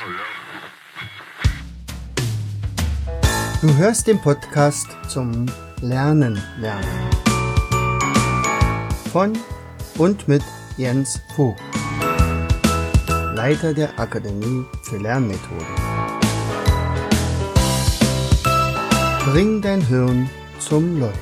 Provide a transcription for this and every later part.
Du hörst den Podcast zum Lernen. Von und mit Jens Vogt, Leiter der Akademie für Lernmethoden. Bring dein Hirn zum Leuchten.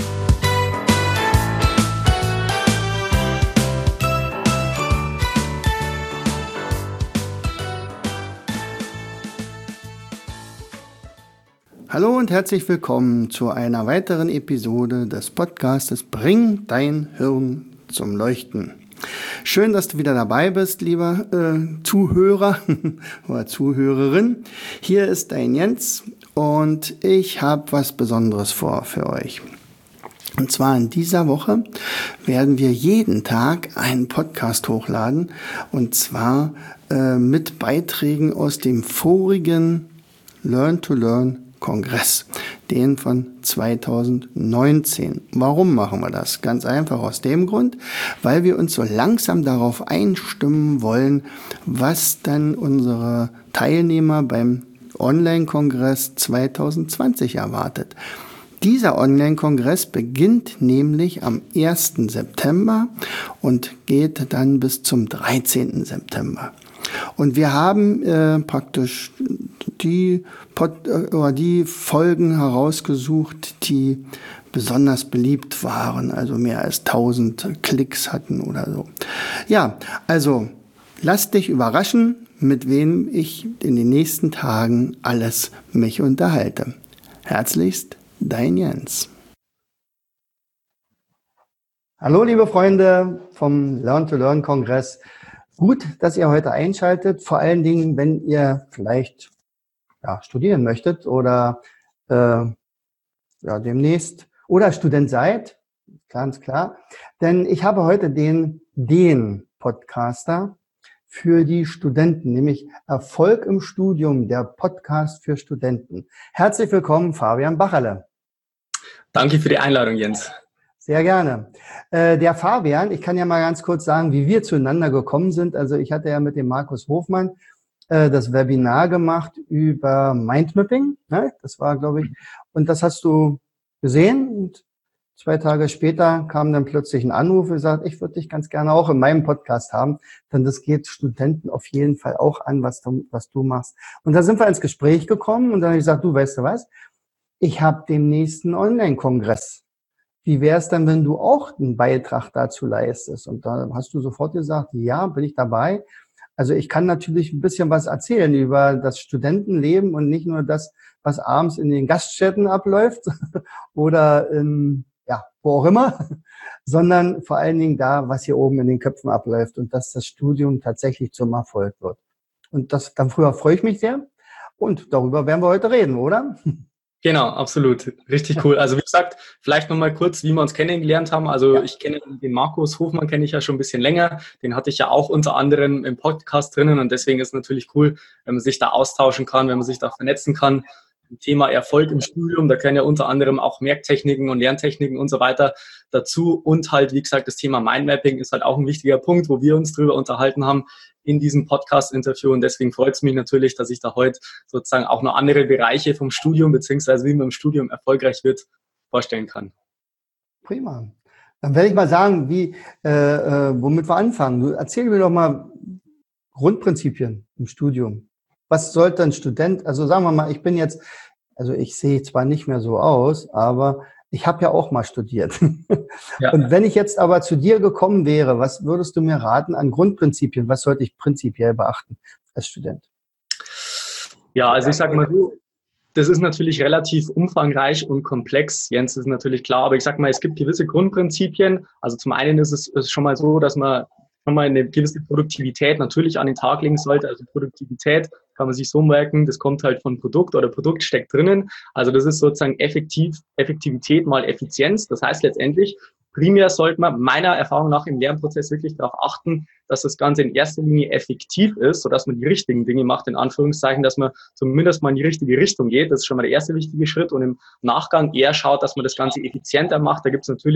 Hallo und herzlich willkommen zu einer weiteren Episode des Podcastes Bring dein Hirn zum Leuchten. Schön, dass du wieder dabei bist, lieber Zuhörer oder Zuhörerin. Hier ist dein Jens und ich habe was Besonderes vor für euch. Und zwar in dieser Woche werden wir jeden Tag einen Podcast hochladen und zwar mit Beiträgen aus dem vorigen Learn-to-Learn Kongress, den von 2019. Warum machen wir das? Ganz einfach aus dem Grund, weil wir uns so langsam darauf einstimmen wollen, was dann unsere Teilnehmer beim Online-Kongress 2020 erwartet. Dieser Online-Kongress beginnt nämlich am 1. September und geht dann bis zum 13. September. Und wir haben praktisch die Folgen herausgesucht, die besonders beliebt waren, also mehr als 1000 Klicks hatten oder so. Ja, also lass dich überraschen, mit wem ich in den nächsten Tagen alles mich unterhalte. Herzlichst, dein Jens. Hallo liebe Freunde vom Learn-to-Learn-Kongress. Gut, dass ihr heute einschaltet, vor allen Dingen, wenn ihr vielleicht studieren möchtet oder demnächst oder Student seid, ganz klar. Denn ich habe heute den Podcaster für die Studenten, nämlich Erfolg im Studium, der Podcast für Studenten. Herzlich willkommen, Fabian Bacherle. Danke für die Einladung, Jens. Sehr gerne. Der Fabian, ich kann ja mal ganz kurz sagen, wie wir zueinander gekommen sind. Also ich hatte ja mit dem Markus Hofmann das Webinar gemacht über Mindmapping. Ne? Das war, glaube ich, und das hast du gesehen. Und 2 Tage später kam dann plötzlich ein Anruf und gesagt, ich würde dich ganz gerne auch in meinem Podcast haben, denn das geht Studenten auf jeden Fall auch an, was du machst. Und da sind wir ins Gespräch gekommen und dann habe ich gesagt, du weißt du was, ich habe demnächst einen Online-Kongress. Wie wäre es dann, wenn du auch einen Beitrag dazu leistest? Und da hast du sofort gesagt, ja, bin ich dabei. Also ich kann natürlich ein bisschen was erzählen über das Studentenleben und nicht nur das, was abends in den Gaststätten abläuft oder wo auch immer, sondern vor allen Dingen da, was hier oben in den Köpfen abläuft und dass das Studium tatsächlich zum Erfolg wird. Und dann freue ich mich sehr. Und darüber werden wir heute reden, oder? Genau, absolut. Richtig cool. Also wie gesagt, vielleicht nochmal kurz, wie wir uns kennengelernt haben. Also ich kenne den Markus Hofmann, kenne ich ja schon ein bisschen länger. Den hatte ich ja auch unter anderem im Podcast drinnen und deswegen ist es natürlich cool, wenn man sich da austauschen kann, wenn man sich da vernetzen kann. Thema Erfolg im Studium, da können ja unter anderem auch Merktechniken und Lerntechniken und so weiter dazu und halt, wie gesagt, das Thema Mindmapping ist halt auch ein wichtiger Punkt, wo wir uns drüber unterhalten haben in diesem Podcast-Interview und deswegen freut es mich natürlich, dass ich da heute sozusagen auch noch andere Bereiche vom Studium beziehungsweise wie man im Studium erfolgreich wird, vorstellen kann. Prima. Dann werde ich mal sagen, womit wir anfangen. Du erzähl mir doch mal Grundprinzipien im Studium. Was sollte ein Student, also sagen wir mal, ich sehe zwar nicht mehr so aus, aber ich habe ja auch mal studiert. Ja. Und wenn ich jetzt aber zu dir gekommen wäre, was würdest du mir raten an Grundprinzipien? Was sollte ich prinzipiell beachten als Student? Ja, also ich sage mal so, das ist natürlich relativ umfangreich und komplex. Jens, ist natürlich klar, aber ich sage mal, es gibt gewisse Grundprinzipien. Also zum einen ist es schon mal so, dass man eine gewisse Produktivität natürlich an den Tag legen sollte. Also Produktivität kann man sich so merken, das kommt halt von Produkt oder Produkt steckt drinnen. Also das ist sozusagen Effektivität mal Effizienz. Das heißt letztendlich, primär sollte man meiner Erfahrung nach im Lernprozess wirklich darauf achten, dass das Ganze in erster Linie effektiv ist, sodass man die richtigen Dinge macht, in Anführungszeichen, dass man zumindest mal in die richtige Richtung geht. Das ist schon mal der erste wichtige Schritt und im Nachgang eher schaut, dass man das Ganze effizienter macht. Da gibt es natürlich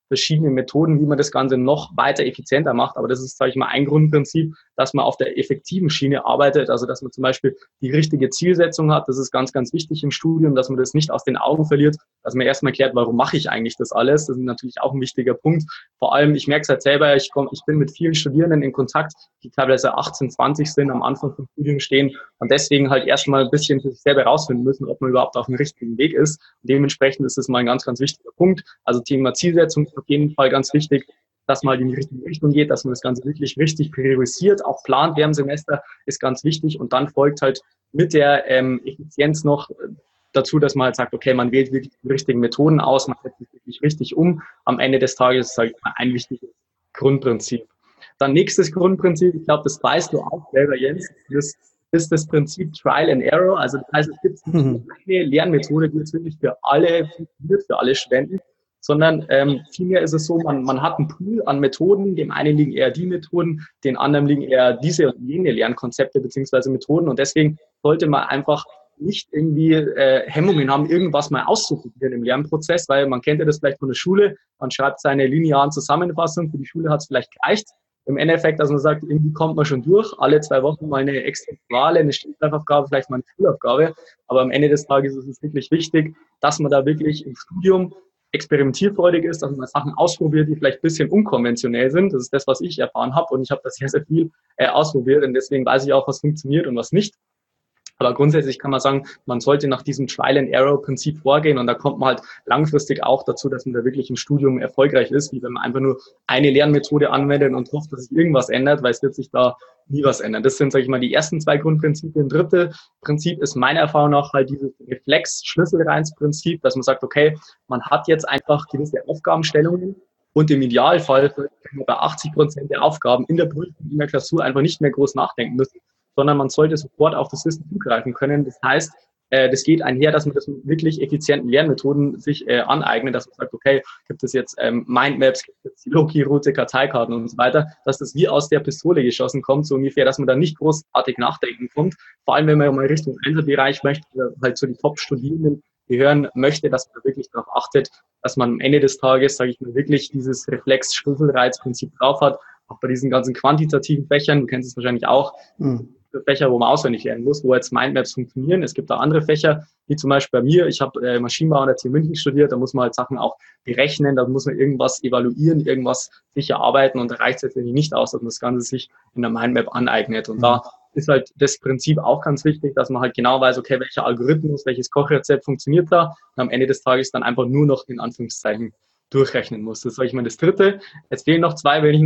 verschiedene Methoden, wie man das Ganze noch weiter effizienter macht. Aber das ist, sage ich mal, ein Grundprinzip, dass man auf der effektiven Schiene arbeitet. Also dass man zum Beispiel die richtige Zielsetzung hat. Das ist ganz, ganz wichtig im Studium, dass man das nicht aus den Augen verliert, dass man erstmal erklärt, warum mache ich eigentlich das alles. Das ist natürlich auch ein wichtiger Punkt. Vor allem, ich merke es halt selber, ich bin mit vielen Studierenden in Kontakt, die teilweise 18, 20 sind, am Anfang vom Studium stehen und deswegen halt erstmal ein bisschen für sich selber herausfinden müssen, ob man überhaupt auf dem richtigen Weg ist. Und dementsprechend ist das mal ein ganz, ganz wichtiger Punkt. Also Thema Zielsetzung ist auf jeden Fall ganz wichtig, dass man halt in die richtige Richtung geht, dass man das Ganze wirklich richtig priorisiert, auch plant während dem Semester, ist ganz wichtig. Und dann folgt halt mit der Effizienz noch dazu, dass man halt sagt, okay, man wählt wirklich die richtigen Methoden aus, man setzt es wirklich richtig um. Am Ende des Tages ist halt ein wichtiges Grundprinzip. Dann nächstes Grundprinzip, ich glaube, das weißt du auch selber, Jens, das ist das Prinzip Trial and Error. Also das heißt, es gibt nicht eine Lernmethode, die jetzt wirklich für alle funktioniert, für alle Studenten, sondern vielmehr ist es so, man hat einen Pool an Methoden, dem einen liegen eher die Methoden, den anderen liegen eher diese und jene Lernkonzepte beziehungsweise Methoden und deswegen sollte man einfach nicht irgendwie Hemmungen haben, irgendwas mal auszuprobieren im Lernprozess, weil man kennt ja das vielleicht von der Schule, man schreibt seine linearen Zusammenfassungen, für die Schule hat es vielleicht gereicht. Im Endeffekt, dass man sagt, irgendwie kommt man schon durch, alle 2 Wochen mal eine extra Quale, eine Stichschreibaufgabe, vielleicht mal eine Schulaufgabe, aber am Ende des Tages ist es wirklich wichtig, dass man da wirklich im Studium experimentierfreudig ist, dass man Sachen ausprobiert, die vielleicht ein bisschen unkonventionell sind. Das ist das, was ich erfahren habe und ich habe das sehr, sehr viel ausprobiert und deswegen weiß ich auch, was funktioniert und was nicht. Aber grundsätzlich kann man sagen, man sollte nach diesem Trial-and-Error-Prinzip vorgehen und da kommt man halt langfristig auch dazu, dass man da wirklich im Studium erfolgreich ist, wie wenn man einfach nur eine Lernmethode anwendet und hofft, dass sich irgendwas ändert, weil es wird sich da nie was ändern. Das sind, sage ich mal, die ersten 2 Grundprinzipien. Dritte Prinzip ist meiner Erfahrung nach halt dieses Reflex-Schlüsselreins-Prinzip, dass man sagt, okay, man hat jetzt einfach gewisse Aufgabenstellungen und im Idealfall bei 80% der Aufgaben in der Prüfung, in der Klausur einfach nicht mehr groß nachdenken müssen, sondern man sollte sofort auf das Wissen zugreifen können. Das heißt, das geht einher, dass man das mit wirklich effizienten Lernmethoden sich aneignet, dass man sagt, okay, gibt es jetzt Mindmaps, gibt es die Loki-Route, Karteikarten und so weiter, dass das wie aus der Pistole geschossen kommt, so ungefähr, dass man da nicht großartig nachdenken kommt. Vor allem, wenn man mal Richtung Einzelbereich möchte, halt so die Top-Studierenden gehören möchte, dass man wirklich darauf achtet, dass man am Ende des Tages, sage ich mal, wirklich dieses Reflex-Schlüsselreiz-Prinzip drauf hat, auch bei diesen ganzen quantitativen Fächern, du kennst es wahrscheinlich auch, Fächer, wo man auswendig lernen muss, wo jetzt Mindmaps funktionieren. Es gibt auch andere Fächer, wie zum Beispiel bei mir. Ich habe Maschinenbau an der TU München studiert, da muss man halt Sachen auch berechnen, da muss man irgendwas evaluieren, irgendwas sich erarbeiten und da reicht es letztendlich nicht aus, dass man das Ganze sich in der Mindmap aneignet. Und da ist halt das Prinzip auch ganz wichtig, dass man halt genau weiß, okay, welcher Algorithmus, welches Kochrezept funktioniert da und am Ende des Tages dann einfach nur noch in Anführungszeichen durchrechnen muss. Das ist, sag ich mal, das Dritte. Jetzt fehlen noch 2, wenn du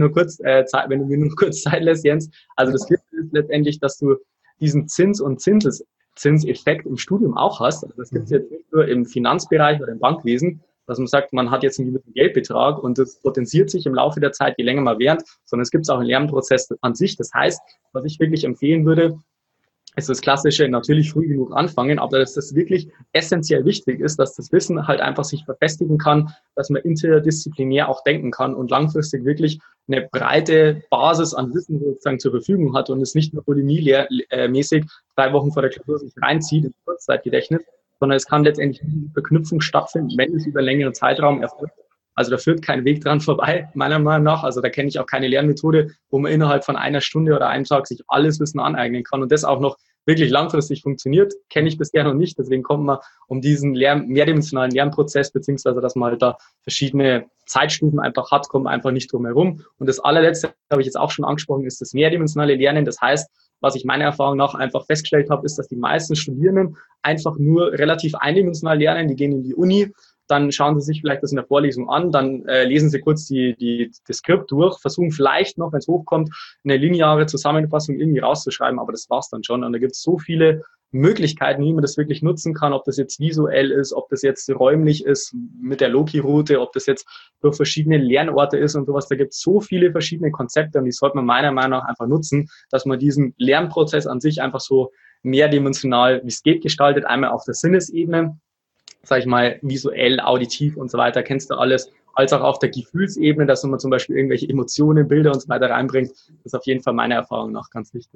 mir nur kurz Zeit lässt, Jens. Also das Vierte ist letztendlich, dass du diesen Zins- und Zinseffekt im Studium auch hast. Also das gibt es jetzt nicht nur im Finanzbereich oder im Bankwesen, dass man sagt, man hat jetzt einen gewissen Geldbetrag und das potenziert sich im Laufe der Zeit, je länger man lernt, sondern es gibt auch einen Lernprozess an sich. Das heißt, was ich wirklich empfehlen würde, ist das Klassische, natürlich früh genug anfangen, aber dass das wirklich essentiell wichtig ist, dass das Wissen halt einfach sich verfestigen kann, dass man interdisziplinär auch denken kann und langfristig wirklich eine breite Basis an Wissen sozusagen zur Verfügung hat und es nicht nur bulimie-mäßig 3 Wochen vor der Klausur sich reinzieht ins Kurzzeitgedächtnis, sondern es kann letztendlich eine Verknüpfung stattfinden, wenn es über einen längeren Zeitraum erfolgt. Also da führt kein Weg dran vorbei, meiner Meinung nach. Also da kenne ich auch keine Lernmethode, wo man innerhalb von einer Stunde oder einem Tag sich alles Wissen aneignen kann und das auch noch wirklich langfristig funktioniert, kenne ich bisher noch nicht. Deswegen kommt man um diesen mehrdimensionalen Lernprozess, beziehungsweise dass man halt da verschiedene Zeitstufen einfach hat, kommt man einfach nicht drum herum. Und das allerletzte, habe ich jetzt auch schon angesprochen, ist das mehrdimensionale Lernen. Das heißt, was ich meiner Erfahrung nach einfach festgestellt habe, ist, dass die meisten Studierenden einfach nur relativ eindimensional lernen. Die gehen in die Uni, dann schauen sie sich vielleicht das in der Vorlesung an, dann lesen sie kurz das Skript durch, versuchen vielleicht noch, wenn es hochkommt, eine lineare Zusammenfassung irgendwie rauszuschreiben, aber das war's dann schon. Und da gibt es so viele Möglichkeiten, wie man das wirklich nutzen kann, ob das jetzt visuell ist, ob das jetzt räumlich ist mit der Loki-Route, ob das jetzt durch verschiedene Lernorte ist und sowas. Da gibt es so viele verschiedene Konzepte und die sollte man meiner Meinung nach einfach nutzen, dass man diesen Lernprozess an sich einfach so mehrdimensional, wie es geht, gestaltet. Einmal auf der Sinnesebene, sag ich mal, visuell, auditiv und so weiter, kennst du alles, als auch auf der Gefühlsebene, dass man zum Beispiel irgendwelche Emotionen, Bilder und so weiter reinbringt. Das ist auf jeden Fall meiner Erfahrung nach ganz wichtig.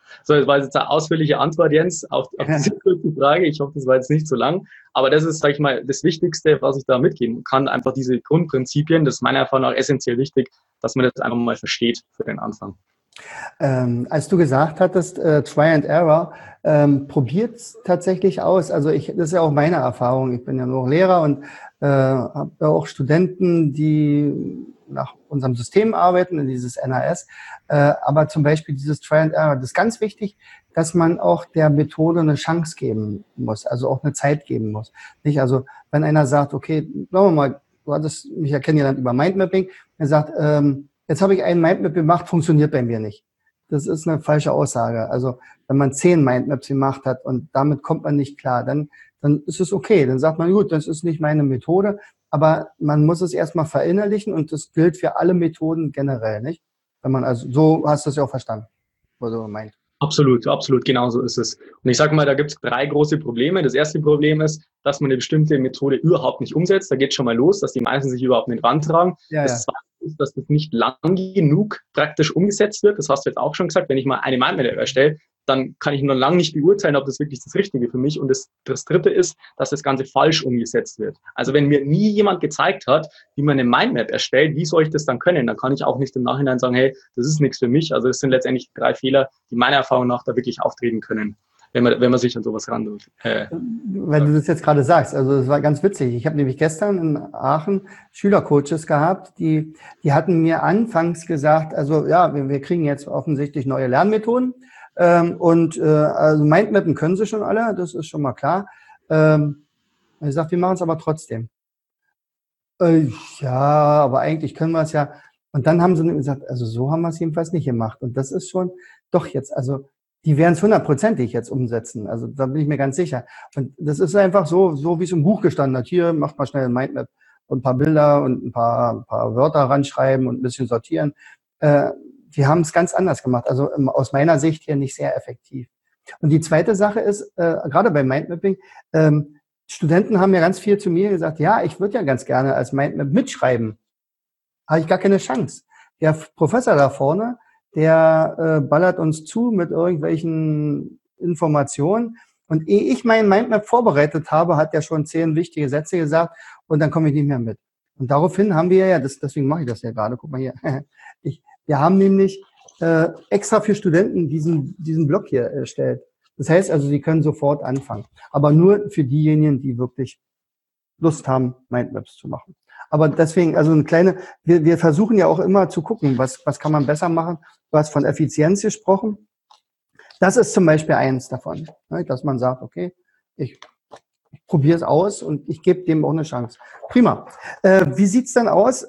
So, das war jetzt eine ausführliche Antwort, Jens, auf diese kurze Frage. Ich hoffe, das war jetzt nicht so lang. Aber das ist, sage ich mal, das Wichtigste, was ich da mitgeben kann. Einfach diese Grundprinzipien, das ist meiner Erfahrung nach essentiell wichtig, dass man das einfach mal versteht für den Anfang. Als du gesagt hattest, Try and Error, probiert es tatsächlich aus. Also das ist ja auch meine Erfahrung. Ich bin ja nur Lehrer und habe auch Studenten, die nach unserem System arbeiten, in dieses NAS. Aber zum Beispiel dieses Try and Error, das ist ganz wichtig, dass man auch der Methode eine Chance geben muss, also auch eine Zeit geben muss. Nicht? Also wenn einer sagt, okay, sagen wir mal, du hattest mich ja kennengelernt über Mindmapping, er sagt, jetzt habe ich einen Mindmap gemacht, funktioniert bei mir nicht. Das ist eine falsche Aussage. Also wenn man 10 Mindmaps gemacht hat und damit kommt man nicht klar, dann ist es okay. Dann sagt man, gut, das ist nicht meine Methode, aber man muss es erstmal verinnerlichen und das gilt für alle Methoden generell, nicht? Wenn man also, so hast du es ja auch verstanden, was du meint. Absolut, absolut, genau so ist es. Und ich sage mal, da gibt es 3 große Probleme. Das erste Problem ist, dass man eine bestimmte Methode überhaupt nicht umsetzt. Da geht schon mal los, dass die meisten sich überhaupt nicht rantragen. Ja, das zweite ist, dass das nicht lang genug praktisch umgesetzt wird. Das hast du jetzt auch schon gesagt. Wenn ich mal eine Mindmap erstelle, dann kann ich noch lange nicht beurteilen, ob das wirklich das Richtige für mich. Und das dritte ist, dass das Ganze falsch umgesetzt wird. Also wenn mir nie jemand gezeigt hat, wie man eine Mindmap erstellt, wie soll ich das dann können? Dann kann ich auch nicht im Nachhinein sagen, hey, das ist nichts für mich. Also das sind letztendlich 3 Fehler, die meiner Erfahrung nach da wirklich auftreten können, wenn man sich an sowas randut. Wenn du das jetzt gerade sagst, also das war ganz witzig. Ich habe nämlich gestern in Aachen Schülercoaches gehabt, die hatten mir anfangs gesagt, also ja, wir kriegen jetzt offensichtlich neue Lernmethoden. Also Mindmappen können sie schon alle, das ist schon mal klar. Ich sage, wir machen es aber trotzdem. Ja, aber eigentlich können wir es ja. Und dann haben sie gesagt, also so haben wir es jedenfalls nicht gemacht. Und das ist schon, doch jetzt, also die werden es 100% jetzt umsetzen. Also da bin ich mir ganz sicher. Und das ist einfach so wie es im Buch gestanden hat. Hier macht mal schnell ein Mindmap und ein paar Bilder und ein paar Wörter ranschreiben und ein bisschen sortieren. Die haben es ganz anders gemacht. Also aus meiner Sicht hier nicht sehr effektiv. Und die zweite Sache ist, gerade beim Mindmapping, Studenten haben ja ganz viel zu mir gesagt, ja, ich würde ja ganz gerne als Mindmap mitschreiben. Habe ich gar keine Chance. Der Professor da vorne, der ballert uns zu mit irgendwelchen Informationen. Und ehe ich meinen Mindmap vorbereitet habe, hat er schon 10 wichtige Sätze gesagt und dann komme ich nicht mehr mit. Und daraufhin haben wir ja, deswegen mache ich das ja gerade, guck mal hier, wir haben nämlich extra für Studenten diesen Blog hier erstellt. Das heißt also, sie können sofort anfangen. Aber nur für diejenigen, die wirklich Lust haben, Mindmaps zu machen. Aber deswegen, also wir versuchen ja auch immer zu gucken, was kann man besser machen. Du hast von Effizienz gesprochen. Das ist zum Beispiel eins davon, dass man sagt, okay, ich probiere es aus und ich gebe dem auch eine Chance. Prima. Wie sieht's dann aus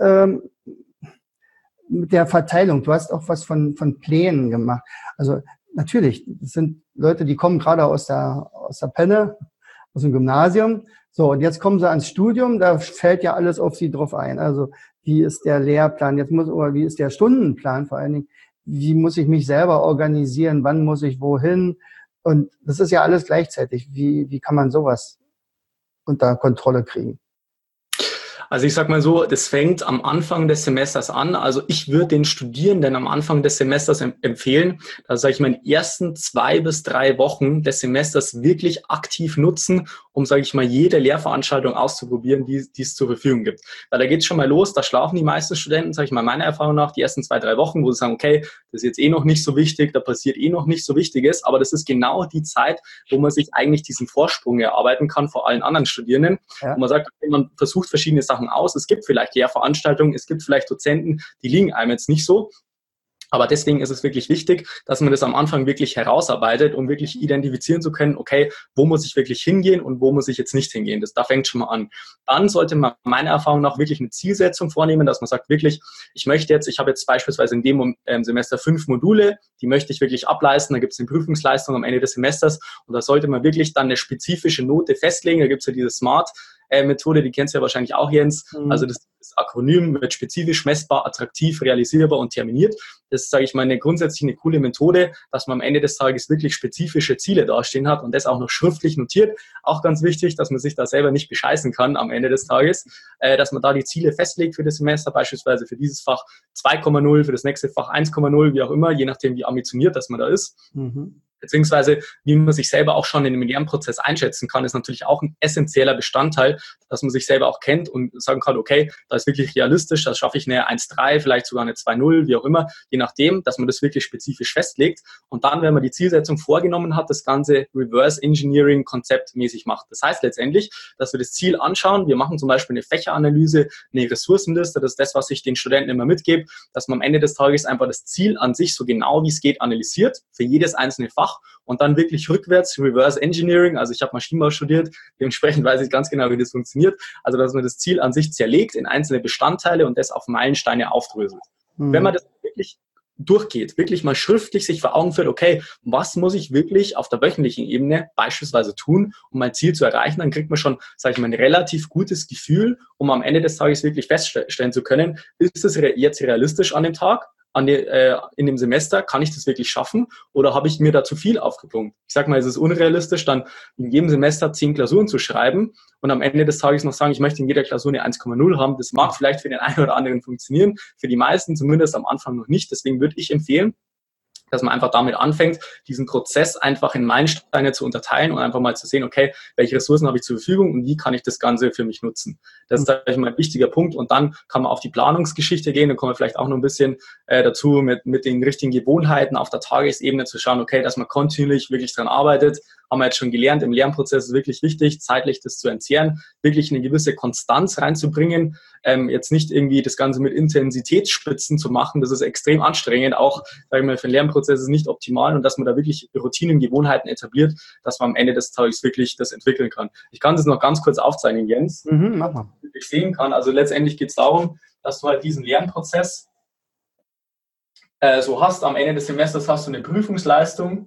mit der Verteilung? Du hast auch was von Plänen gemacht. Also natürlich, das sind Leute, die kommen gerade aus der Penne, aus dem Gymnasium. So, und jetzt kommen sie ans Studium, da fällt ja alles auf sie drauf ein. Also, wie ist der Lehrplan? Wie ist der Stundenplan vor allen Dingen? Wie muss ich mich selber organisieren? Wann muss ich wohin? Und das ist ja alles gleichzeitig. Wie kann man sowas unter Kontrolle kriegen? Also ich sag mal so, das fängt am Anfang des Semesters an. Also ich würde den Studierenden am Anfang des Semesters empfehlen, dass, sage ich mal, in den ersten 2 bis 3 Wochen des Semesters wirklich aktiv nutzen, um, sage ich mal, jede Lehrveranstaltung auszuprobieren, die es zur Verfügung gibt. Weil da geht's schon mal los, da schlafen die meisten Studenten, sage ich mal, meiner Erfahrung nach, die ersten 2, 3 Wochen, wo sie sagen, okay, das ist jetzt noch nicht so wichtig, da passiert noch nicht so Wichtiges, aber das ist genau die Zeit, wo man sich eigentlich diesen Vorsprung erarbeiten kann vor allen anderen Studierenden. Ja. Wo man sagt, okay, man versucht verschiedene Sachen aus. Es gibt vielleicht Lehrveranstaltungen, es gibt vielleicht Dozenten, die liegen einem jetzt nicht so. Aber deswegen ist es wirklich wichtig, dass man das am Anfang wirklich herausarbeitet, um wirklich identifizieren zu können, okay, wo muss ich wirklich hingehen und wo muss ich jetzt nicht hingehen. Da fängt schon mal an. Dann sollte man meiner Erfahrung nach wirklich eine Zielsetzung vornehmen, dass man sagt wirklich, ich habe jetzt beispielsweise in dem Semester 5 Module, die möchte ich wirklich ableisten. Da gibt es eine Prüfungsleistung am Ende des Semesters und da sollte man wirklich dann eine spezifische Note festlegen. Da gibt es ja diese Smart-Methode, die kennst du ja wahrscheinlich auch, Jens. Also das das Akronym wird spezifisch, messbar, attraktiv, realisierbar und terminiert. Das ist, sage ich mal, grundsätzlich eine coole Methode, dass man am Ende des Tages wirklich spezifische Ziele dastehen hat und das auch noch schriftlich notiert. Auch ganz wichtig, dass man sich da selber nicht bescheißen kann am Ende des Tages, dass man da die Ziele festlegt für das Semester, beispielsweise für dieses Fach 2,0, für das nächste Fach 1,0, wie auch immer, je nachdem, wie ambitioniert das man da ist. Beziehungsweise wie man sich selber auch schon in dem Lernprozess einschätzen kann, ist natürlich auch ein essentieller Bestandteil, dass man sich selber auch kennt und sagen kann, okay, da ist wirklich realistisch, da schaffe ich eine 1,3, vielleicht sogar eine 2,0, wie auch immer, je nachdem, dass man das wirklich spezifisch festlegt und dann, wenn man die Zielsetzung vorgenommen hat, das ganze Reverse Engineering konzeptmäßig macht. Das heißt letztendlich, dass wir das Ziel anschauen, wir machen zum Beispiel eine Fächeranalyse, eine Ressourcenliste, das ist das, was ich den Studenten immer mitgebe, dass man am Ende des Tages einfach das Ziel an sich so genau wie es geht analysiert, für jedes einzelne Fach und dann wirklich rückwärts, Reverse Engineering, also ich habe Maschinenbau studiert, dementsprechend weiß ich ganz genau, wie das funktioniert, also dass man das Ziel an sich zerlegt in einzelne Bestandteile und das auf Meilensteine aufdröselt. Wenn man das wirklich durchgeht, wirklich mal schriftlich sich vor Augen führt, okay, was muss ich wirklich auf der wöchentlichen Ebene beispielsweise tun, um mein Ziel zu erreichen, dann kriegt man schon, sage ich mal, ein relativ gutes Gefühl, um am Ende des Tages wirklich feststellen zu können, ist es jetzt realistisch an dem Tag, in dem Semester, kann ich das wirklich schaffen oder habe ich mir da zu viel aufgeplumpt? Ich sage mal, es ist unrealistisch, dann in jedem Semester 10 Klausuren zu schreiben und am Ende des Tages noch sagen, ich möchte in jeder Klausur eine 1,0 haben. Das mag vielleicht für den einen oder anderen funktionieren, für die meisten zumindest am Anfang noch nicht. Deswegen würde ich empfehlen, dass man einfach damit anfängt, diesen Prozess einfach in Meilensteine zu unterteilen und einfach mal zu sehen, okay, welche Ressourcen habe ich zur Verfügung und wie kann ich das Ganze für mich nutzen. Das ist, sage ich mal, ein wichtiger Punkt und dann kann man auf die Planungsgeschichte gehen, dann kommen wir vielleicht auch noch ein bisschen dazu, mit den richtigen Gewohnheiten auf der Tagesebene zu schauen, okay, dass man kontinuierlich wirklich dran arbeitet, haben wir jetzt schon gelernt, im Lernprozess ist wirklich wichtig, zeitlich das zu entzehren, wirklich eine gewisse Konstanz reinzubringen, jetzt nicht irgendwie das Ganze mit Intensitätsspitzen zu machen, das ist extrem anstrengend, auch, sage ich mal, für den Lernprozess ist es nicht optimal und dass man da wirklich Routinen, Gewohnheiten etabliert, dass man am Ende des Tages wirklich das entwickeln kann. Ich kann das noch ganz kurz aufzeichnen, Jens, Mach mal. ich sehen kann, also letztendlich geht es darum, dass du halt diesen Lernprozess so hast, am Ende des Semesters hast du eine Prüfungsleistung,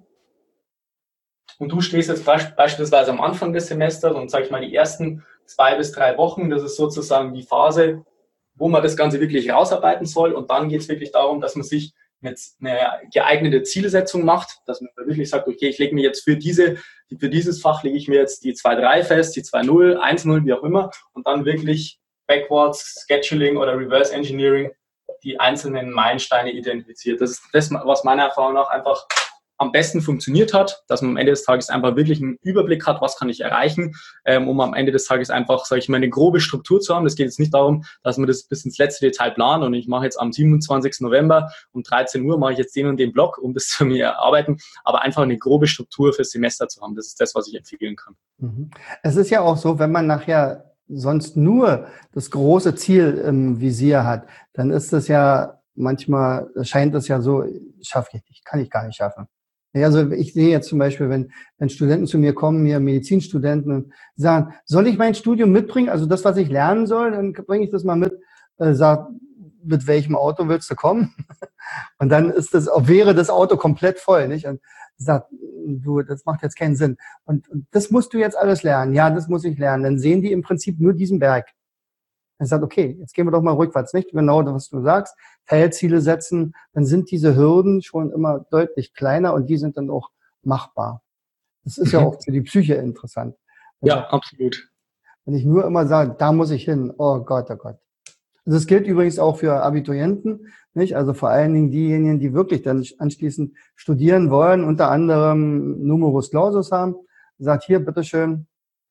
und du stehst jetzt beispielsweise am Anfang des Semesters und, sage ich mal, die ersten 2 bis 3 Wochen, das ist sozusagen die Phase, wo man das Ganze wirklich rausarbeiten soll. Und dann geht es wirklich darum, dass man sich mit einer geeignete Zielsetzung macht, dass man wirklich sagt, okay, ich lege mir jetzt für dieses Fach lege ich mir jetzt die 2,3 fest, die 2,0, 1,0, wie auch immer, und dann wirklich backwards Scheduling oder Reverse Engineering die einzelnen Meilensteine identifiziert. Das ist das, was meiner Erfahrung nach einfach am besten funktioniert hat, dass man am Ende des Tages einfach wirklich einen Überblick hat, was kann ich erreichen, um am Ende des Tages einfach, sage ich mal, eine grobe Struktur zu haben. Es geht jetzt nicht darum, dass man das bis ins letzte Detail plant und ich mache jetzt am 27. November um 13 Uhr mache ich jetzt den und den Block, um das zu mir erarbeiten, aber einfach eine grobe Struktur fürs Semester zu haben. Das ist das, was ich empfehlen kann. Es ist ja auch so, wenn man nachher sonst nur das große Ziel im Visier hat, dann ist es ja manchmal, scheint es ja so, kann ich gar nicht schaffen. Ja, also ich sehe jetzt zum Beispiel, wenn Studenten zu mir kommen, mir Medizinstudenten, und sagen, soll ich mein Studium mitbringen? Also das, was ich lernen soll, dann bringe ich das mal mit. Sagt, mit welchem Auto willst du kommen? Und dann wäre das Auto komplett voll, nicht? Und sagt, du, das macht jetzt keinen Sinn. Und das musst du jetzt alles lernen. Ja, das muss ich lernen. Dann sehen die im Prinzip nur diesen Berg. Er sagt, okay, jetzt gehen wir doch mal rückwärts, nicht? Genau das, was du sagst. Teilziele setzen, dann sind diese Hürden schon immer deutlich kleiner und die sind dann auch machbar. Das ist ja auch für die Psyche interessant. Ja, absolut. Wenn ich nur immer sage, da muss ich hin, oh Gott, oh Gott. Das gilt übrigens auch für Abiturienten, nicht? Also vor allen Dingen diejenigen, die wirklich dann anschließend studieren wollen, unter anderem Numerus Clausus haben, sagt hier, bitteschön,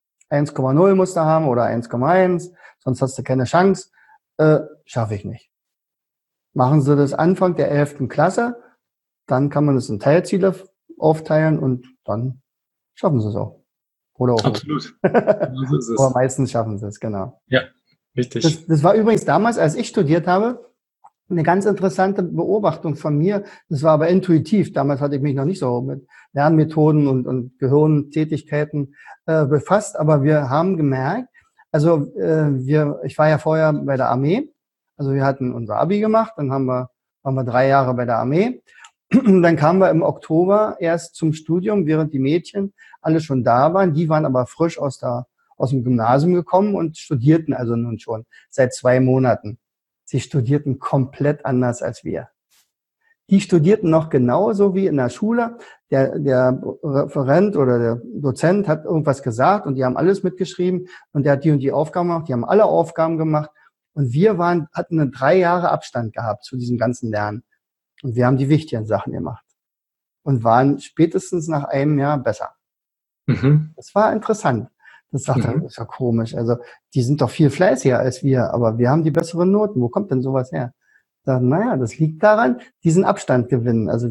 1,0 musst du haben oder 1,1, sonst hast du keine Chance, schaffe ich nicht. Machen Sie das Anfang der 11. Klasse, dann kann man das in Teilziele aufteilen und dann schaffen Sie es auch. Oder auch. Absolut. So ist es. Aber meistens schaffen Sie es, genau. Ja, richtig. Das war übrigens damals, als ich studiert habe, eine ganz interessante Beobachtung von mir. Das war aber intuitiv. Damals hatte ich mich noch nicht so mit Lernmethoden und Gehirntätigkeiten befasst. Aber wir haben gemerkt, also ich war ja vorher bei der Armee. Also wir hatten unser Abi gemacht, dann waren wir 3 Jahre bei der Armee. Dann kamen wir im Oktober erst zum Studium, während die Mädchen alle schon da waren. Die waren aber frisch aus der aus dem Gymnasium gekommen und studierten also nun schon seit 2 Monaten. Sie studierten komplett anders als wir. Die studierten noch genauso wie in der Schule. Der Referent oder der Dozent hat irgendwas gesagt und die haben alles mitgeschrieben und der hat die und die Aufgaben gemacht, die haben alle Aufgaben gemacht und wir hatten einen 3 Jahre Abstand gehabt zu diesem ganzen Lernen und wir haben die wichtigen Sachen gemacht und waren spätestens nach einem Jahr besser. Das war interessant. Das ist ja komisch. Also die sind doch viel fleißiger als wir, aber wir haben die besseren Noten. Wo kommt denn sowas her? Naja, das liegt daran, diesen Abstand gewinnen, also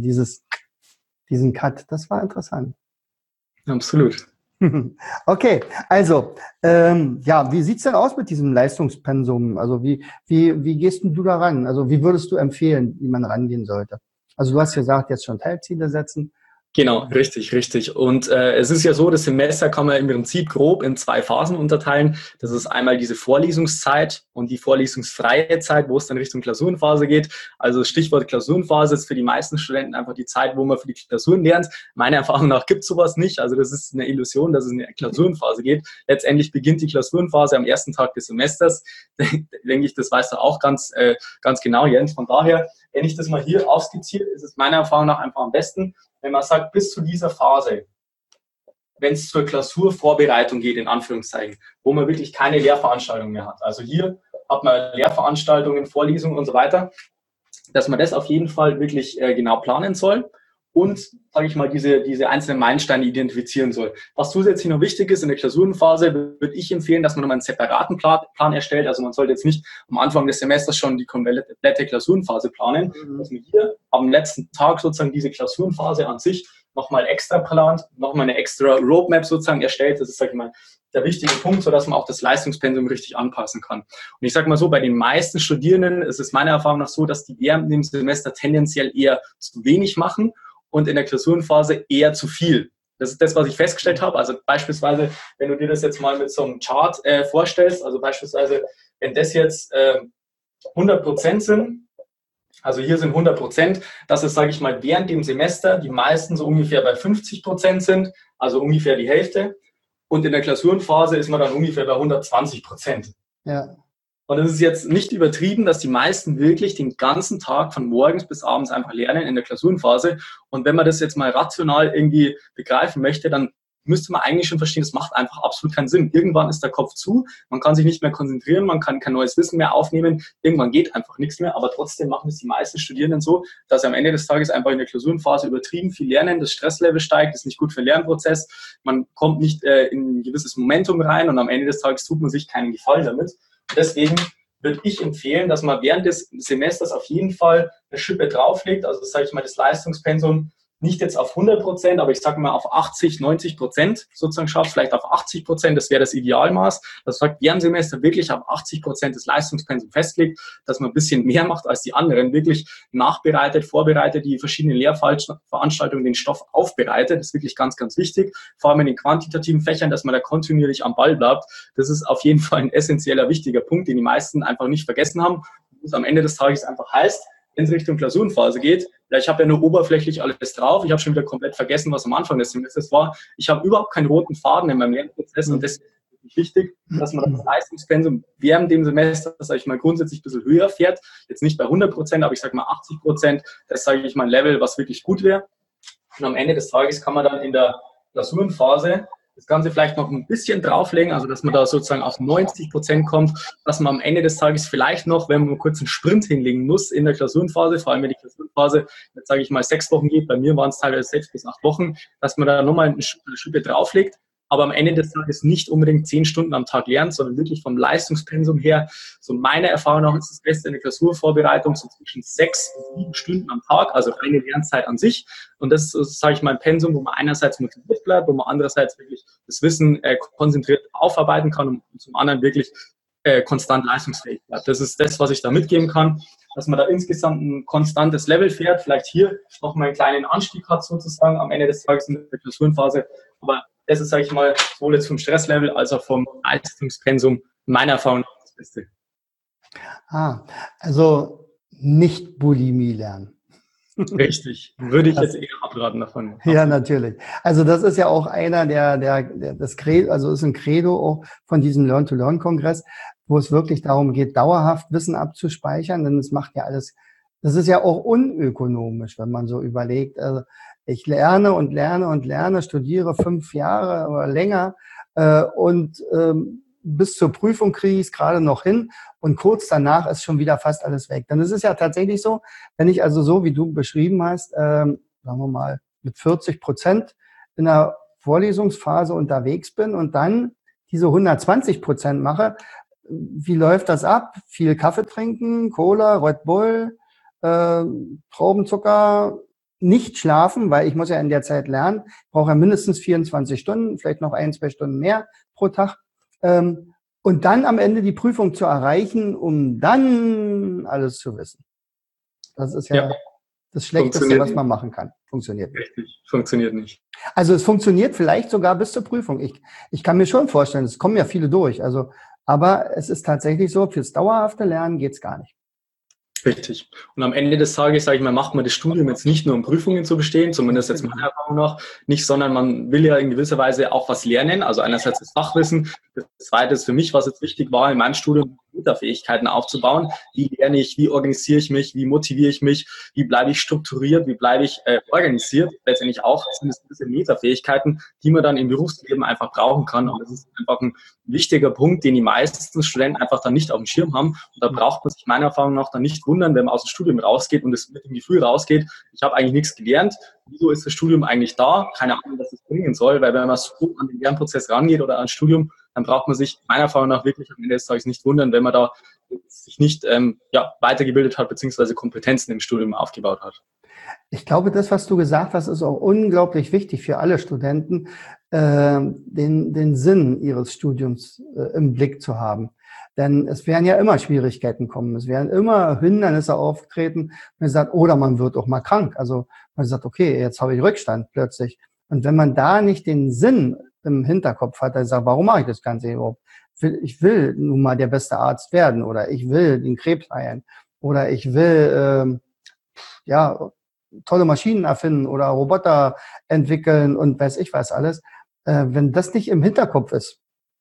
diesen Cut. Das war interessant. Absolut. Okay, also wie sieht's denn aus mit diesem Leistungspensum? Also wie gehst denn du da ran? Also wie würdest du empfehlen, wie man rangehen sollte? Also du hast gesagt, jetzt schon Teilziele setzen. Genau, richtig. Und es ist ja so, das Semester kann man im Prinzip grob in 2 Phasen unterteilen. Das ist einmal diese Vorlesungszeit und die vorlesungsfreie Zeit, wo es dann Richtung Klausurenphase geht. Also Stichwort Klausurenphase ist für die meisten Studenten einfach die Zeit, wo man für die Klausuren lernt. Meiner Erfahrung nach gibt es sowas nicht. Also das ist eine Illusion, dass es in eine Klausurenphase geht. Letztendlich beginnt die Klausurenphase am ersten Tag des Semesters. Denke ich, das weißt du auch ganz genau, Jens. Von daher, wenn ich das mal hier aufskizziere, ist es meiner Erfahrung nach einfach am besten, wenn man sagt, bis zu dieser Phase, wenn es zur Klausurvorbereitung geht, in Anführungszeichen, wo man wirklich keine Lehrveranstaltungen mehr hat. Also hier hat man Lehrveranstaltungen, Vorlesungen und so weiter, dass man das auf jeden Fall wirklich genau planen soll und, sage ich mal, diese einzelnen Meilensteine identifizieren soll. Was zusätzlich noch wichtig ist in der Klausurenphase, würde ich empfehlen, dass man nochmal einen separaten Plan erstellt. Also man sollte jetzt nicht am Anfang des Semesters schon die komplette Klausurenphase planen, dass man hier am letzten Tag sozusagen diese Klausurenphase an sich nochmal extra plant, nochmal eine extra Roadmap sozusagen erstellt. Das ist, sage ich mal, der wichtige Punkt, sodass man auch das Leistungspensum richtig anpassen kann. Und ich sage mal so, bei den meisten Studierenden ist es meiner Erfahrung nach so, dass die während dem Semester tendenziell eher zu wenig machen und in der Klausurenphase eher zu viel. Das ist das, was ich festgestellt habe. Also beispielsweise, wenn du dir das jetzt mal mit so einem Chart vorstellst, also beispielsweise, wenn das jetzt 100% sind, also hier sind 100%, dass es, sage ich mal, während dem Semester die meisten so ungefähr bei 50% sind, also ungefähr die Hälfte. Und in der Klausurenphase ist man dann ungefähr bei 120%. Ja. Und es ist jetzt nicht übertrieben, dass die meisten wirklich den ganzen Tag von morgens bis abends einfach lernen in der Klausurenphase. Und wenn man das jetzt mal rational irgendwie begreifen möchte, dann müsste man eigentlich schon verstehen, das macht einfach absolut keinen Sinn. Irgendwann ist der Kopf zu, man kann sich nicht mehr konzentrieren, man kann kein neues Wissen mehr aufnehmen, irgendwann geht einfach nichts mehr, aber trotzdem machen es die meisten Studierenden so, dass sie am Ende des Tages einfach in der Klausurenphase übertrieben viel lernen, das Stresslevel steigt, das ist nicht gut für den Lernprozess, man kommt nicht in ein gewisses Momentum rein und am Ende des Tages tut man sich keinen Gefallen damit. Deswegen würde ich empfehlen, dass man während des Semesters auf jeden Fall eine Schippe drauflegt, also das sage ich mal, das Leistungspensum nicht jetzt auf 100%, aber ich sage mal auf 80, 90% sozusagen schafft, vielleicht auf 80%, das wäre das Idealmaß. Das sagt, während dem Semester wirklich auf 80% des Leistungspensums festlegt, dass man ein bisschen mehr macht als die anderen, wirklich nachbereitet, vorbereitet, die verschiedenen Lehrveranstaltungen, den Stoff aufbereitet. Das ist wirklich ganz, ganz wichtig. Vor allem in den quantitativen Fächern, dass man da kontinuierlich am Ball bleibt. Das ist auf jeden Fall ein essentieller, wichtiger Punkt, den die meisten einfach nicht vergessen haben. Und am Ende des Tages einfach heißt, wenn es Richtung Klausurenphase geht, ja, ich habe ja nur oberflächlich alles drauf, ich habe schon wieder komplett vergessen, was am Anfang des Semesters war. Ich habe überhaupt keinen roten Faden in meinem Lernprozess und deswegen ist es wichtig, dass man das Leistungspensum während dem Semester, sage ich mal, grundsätzlich ein bisschen höher fährt. Jetzt nicht bei 100%, aber ich sage mal 80%, das sage ich mal ein Level, was wirklich gut wäre. Und am Ende des Tages kann man dann in der Klausurenphase das Ganze vielleicht noch ein bisschen drauflegen, also dass man da sozusagen auf 90% kommt, dass man am Ende des Tages vielleicht noch, wenn man kurz einen Sprint hinlegen muss in der Klausurenphase, vor allem wenn die Klausurenphase, jetzt sage ich mal 6 Wochen geht, bei mir waren es teilweise 6 bis 8 Wochen, dass man da nochmal eine Schippe drauflegt, aber am Ende des Tages nicht unbedingt 10 Stunden am Tag lernt, sondern wirklich vom Leistungspensum her, so meiner Erfahrung nach ist das Beste in der Klausurvorbereitung so zwischen 6 und 7 Stunden am Tag, also reine Lernzeit an sich. Und das ist, sage ich mal, ein Pensum, wo man einerseits motiviert bleibt, wo man andererseits wirklich das Wissen konzentriert aufarbeiten kann und zum anderen wirklich konstant leistungsfähig bleibt. Das ist das, was ich da mitgeben kann, dass man da insgesamt ein konstantes Level fährt, vielleicht hier noch mal einen kleinen Anstieg hat sozusagen am Ende des Tages in der Klausurenphase, aber das ist, sage ich mal, sowohl jetzt vom Stresslevel als auch vom Leistungspensum meiner Erfahrung nach das Beste. Also nicht Bulimie lernen. Richtig. Würde ich jetzt eher abraten davon. Ja, natürlich. Also das ist ja auch einer das Credo, also ist ein Credo auch von diesem Learn-to-Learn-Kongress, wo es wirklich darum geht, dauerhaft Wissen abzuspeichern, denn es macht ja alles, das ist ja auch unökonomisch, wenn man so überlegt. Also ich lerne und lerne und lerne, studiere 5 Jahre oder länger und bis zur Prüfung kriege ich es gerade noch hin und kurz danach ist schon wieder fast alles weg. Denn es ist ja tatsächlich so, wenn ich also so, wie du beschrieben hast, sagen wir mal, mit 40% in der Vorlesungsphase unterwegs bin und dann diese 120% mache, wie läuft das ab? Viel Kaffee trinken, Cola, Red Bull, Traubenzucker, nicht schlafen, weil ich muss ja in der Zeit lernen, brauche ja mindestens 24 Stunden, vielleicht noch 1, 2 Stunden mehr pro Tag. Und dann am Ende die Prüfung zu erreichen, um dann alles zu wissen. Das ist ja das Schlechteste, was man machen kann. Funktioniert nicht. Richtig, funktioniert nicht. Also es funktioniert vielleicht sogar bis zur Prüfung. Ich kann mir schon vorstellen, es kommen ja viele durch. Also, aber es ist tatsächlich so, fürs dauerhafte Lernen geht's gar nicht. Richtig. Und am Ende des Tages, sage ich mal, macht man das Studium jetzt nicht nur, um Prüfungen zu bestehen, zumindest jetzt meiner Erfahrung nach, nicht, sondern man will ja in gewisser Weise auch was lernen. Also einerseits das Fachwissen. Das Zweite ist für mich, was jetzt wichtig war, in meinem Studium Metafähigkeiten aufzubauen. Wie lerne ich, wie organisiere ich mich, wie motiviere ich mich, wie bleibe ich strukturiert, wie bleibe ich organisiert. Letztendlich auch sind es diese Metafähigkeiten, die man dann im Berufsleben einfach brauchen kann. Und das ist einfach ein wichtiger Punkt, den die meisten Studenten einfach dann nicht auf dem Schirm haben. Und da braucht man sich meiner Erfahrung nach dann nicht wundern, wenn man aus dem Studium rausgeht und es mit dem Gefühl rausgeht, ich habe eigentlich nichts gelernt. Wieso ist das Studium eigentlich da? Keine Ahnung, was das bringen soll, weil wenn man so an den Lernprozess rangeht oder ans Studium, dann braucht man sich meiner Erfahrung nach wirklich am Ende des Tages nicht wundern, wenn man da sich nicht weitergebildet hat, beziehungsweise Kompetenzen im Studium aufgebaut hat. Ich glaube, das, was du gesagt hast, ist auch unglaublich wichtig für alle Studenten, den Sinn ihres Studiums im Blick zu haben. Denn es werden ja immer Schwierigkeiten kommen, es werden immer Hindernisse auftreten. Man sagt, oder man wird auch mal krank. Also man sagt, okay, jetzt habe ich Rückstand plötzlich. Und wenn man da nicht den Sinn im Hinterkopf hat, dann sagt, warum mache ich das Ganze überhaupt? Ich will nun mal der beste Arzt werden oder ich will den Krebs heilen oder ich will tolle Maschinen erfinden oder Roboter entwickeln und weiß ich was alles. Wenn das nicht im Hinterkopf ist,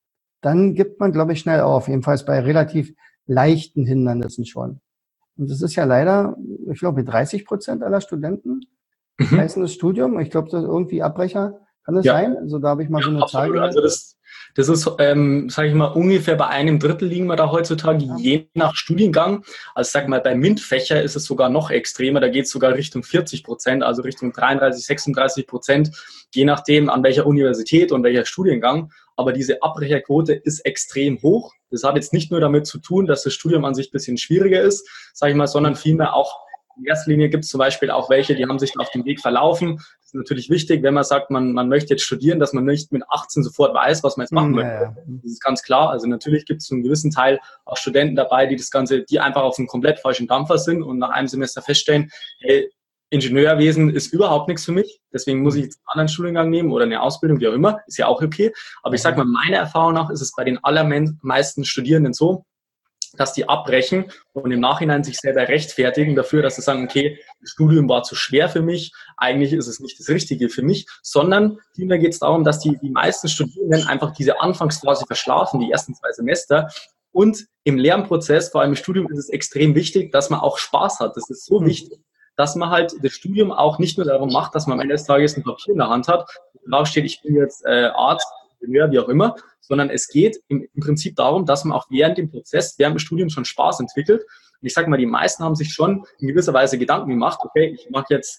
dann gibt man, glaube ich, schnell auf. Jedenfalls bei relativ leichten Hindernissen schon. Und das ist ja leider, ich glaube, 30% aller Studenten schmeißen das Studium. Ich glaube, das ist irgendwie Abbrecher. Kann das sein? Also da habe ich mal so eine Zahl gehört. Also das ist, sage ich mal, ungefähr bei 1/3 liegen wir da heutzutage, je nach Studiengang. Also sag mal, bei MINT-Fächer ist es sogar noch extremer, da geht es sogar Richtung 40%, also Richtung 33, 36%, je nachdem, an welcher Universität und welcher Studiengang. Aber diese Abbrecherquote ist extrem hoch. Das hat jetzt nicht nur damit zu tun, dass das Studium an sich ein bisschen schwieriger ist, sage ich mal, sondern vielmehr auch in erster Linie gibt es zum Beispiel auch welche, die haben sich auf dem Weg verlaufen. Das ist natürlich wichtig, wenn man sagt, man möchte jetzt studieren, dass man nicht mit 18 sofort weiß, was man jetzt machen möchte. Das ist ganz klar. Also natürlich gibt es einen gewissen Teil auch Studenten dabei, die einfach auf einem komplett falschen Dampfer sind und nach einem Semester feststellen, hey, Ingenieurwesen ist überhaupt nichts für mich. Deswegen muss ich jetzt einen anderen Studiengang nehmen oder eine Ausbildung, wie auch immer. Ist ja auch okay. Aber ich sage mal, meiner Erfahrung nach ist es bei den allermeisten Studierenden so, dass die abbrechen und im Nachhinein sich selber rechtfertigen dafür, dass sie sagen, okay, das Studium war zu schwer für mich, eigentlich ist es nicht das Richtige für mich, sondern vielmehr geht es darum, dass die meisten Studierenden einfach diese Anfangsphase verschlafen, die ersten 2 Semester. Und im Lernprozess, vor allem im Studium, ist es extrem wichtig, dass man auch Spaß hat. Das ist so wichtig, dass man halt das Studium auch nicht nur darum macht, dass man am Ende des Tages ein Papier in der Hand hat, wo drauf steht, ich bin jetzt Arzt, Ingenieur, wie auch immer, sondern es geht im Prinzip darum, dass man auch während dem Prozess, während dem Studium schon Spaß entwickelt. Und ich sage mal, die meisten haben sich schon in gewisser Weise Gedanken gemacht, okay, ich mache jetzt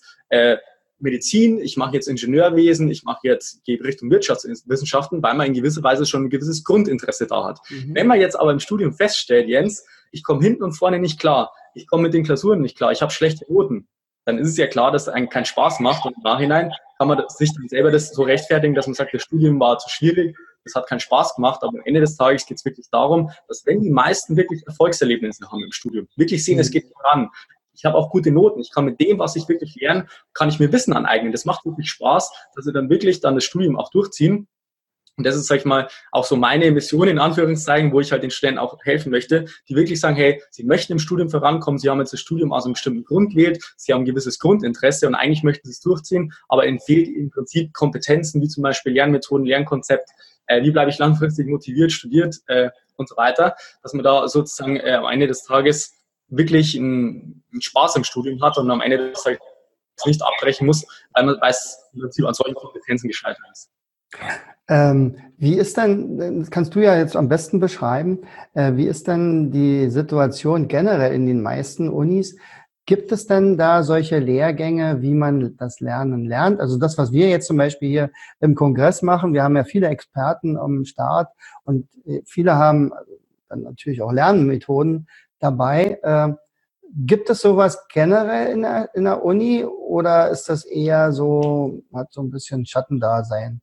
Medizin, ich mache jetzt Ingenieurwesen, gehe Richtung Wirtschaftswissenschaften, weil man in gewisser Weise schon ein gewisses Grundinteresse da hat. Wenn man jetzt aber im Studium feststellt, Jens, ich komme hinten und vorne nicht klar, ich komme mit den Klausuren nicht klar, ich habe schlechte Noten, dann ist es ja klar, dass es einem keinen Spaß macht und im Nachhinein kann man sich dann selber das so rechtfertigen, dass man sagt, das Studium war zu schwierig, das hat keinen Spaß gemacht, aber am Ende des Tages geht es wirklich darum, dass wenn die meisten wirklich Erfolgserlebnisse haben im Studium, wirklich sehen, es geht voran, ich habe auch gute Noten, ich kann mit dem, was ich wirklich lerne, kann ich mir Wissen aneignen, das macht wirklich Spaß, dass sie dann wirklich dann das Studium auch durchziehen. Und das ist, sag ich mal, auch so meine Mission in Anführungszeichen, wo ich halt den Studenten auch helfen möchte, die wirklich sagen, hey, sie möchten im Studium vorankommen, sie haben jetzt das Studium aus einem bestimmten Grund gewählt, sie haben ein gewisses Grundinteresse und eigentlich möchten sie es durchziehen, aber ihnen fehlt im Prinzip Kompetenzen, wie zum Beispiel Lernmethoden, Lernkonzept, wie bleibe ich langfristig motiviert, studiert und so weiter, dass man da sozusagen am Ende des Tages wirklich einen Spaß im Studium hat und am Ende des Tages nicht abbrechen muss, weil es im Prinzip an solchen Kompetenzen gescheitert ist. Wie ist denn, das kannst du ja jetzt am besten beschreiben, wie ist denn die Situation generell in den meisten Unis? Gibt es denn da solche Lehrgänge, wie man das Lernen lernt? Also das, was wir jetzt zum Beispiel hier im Kongress machen, wir haben ja viele Experten am Start und viele haben dann natürlich auch Lernmethoden dabei. Gibt es sowas generell in der Uni oder ist das eher so, hat so ein bisschen Schattendasein?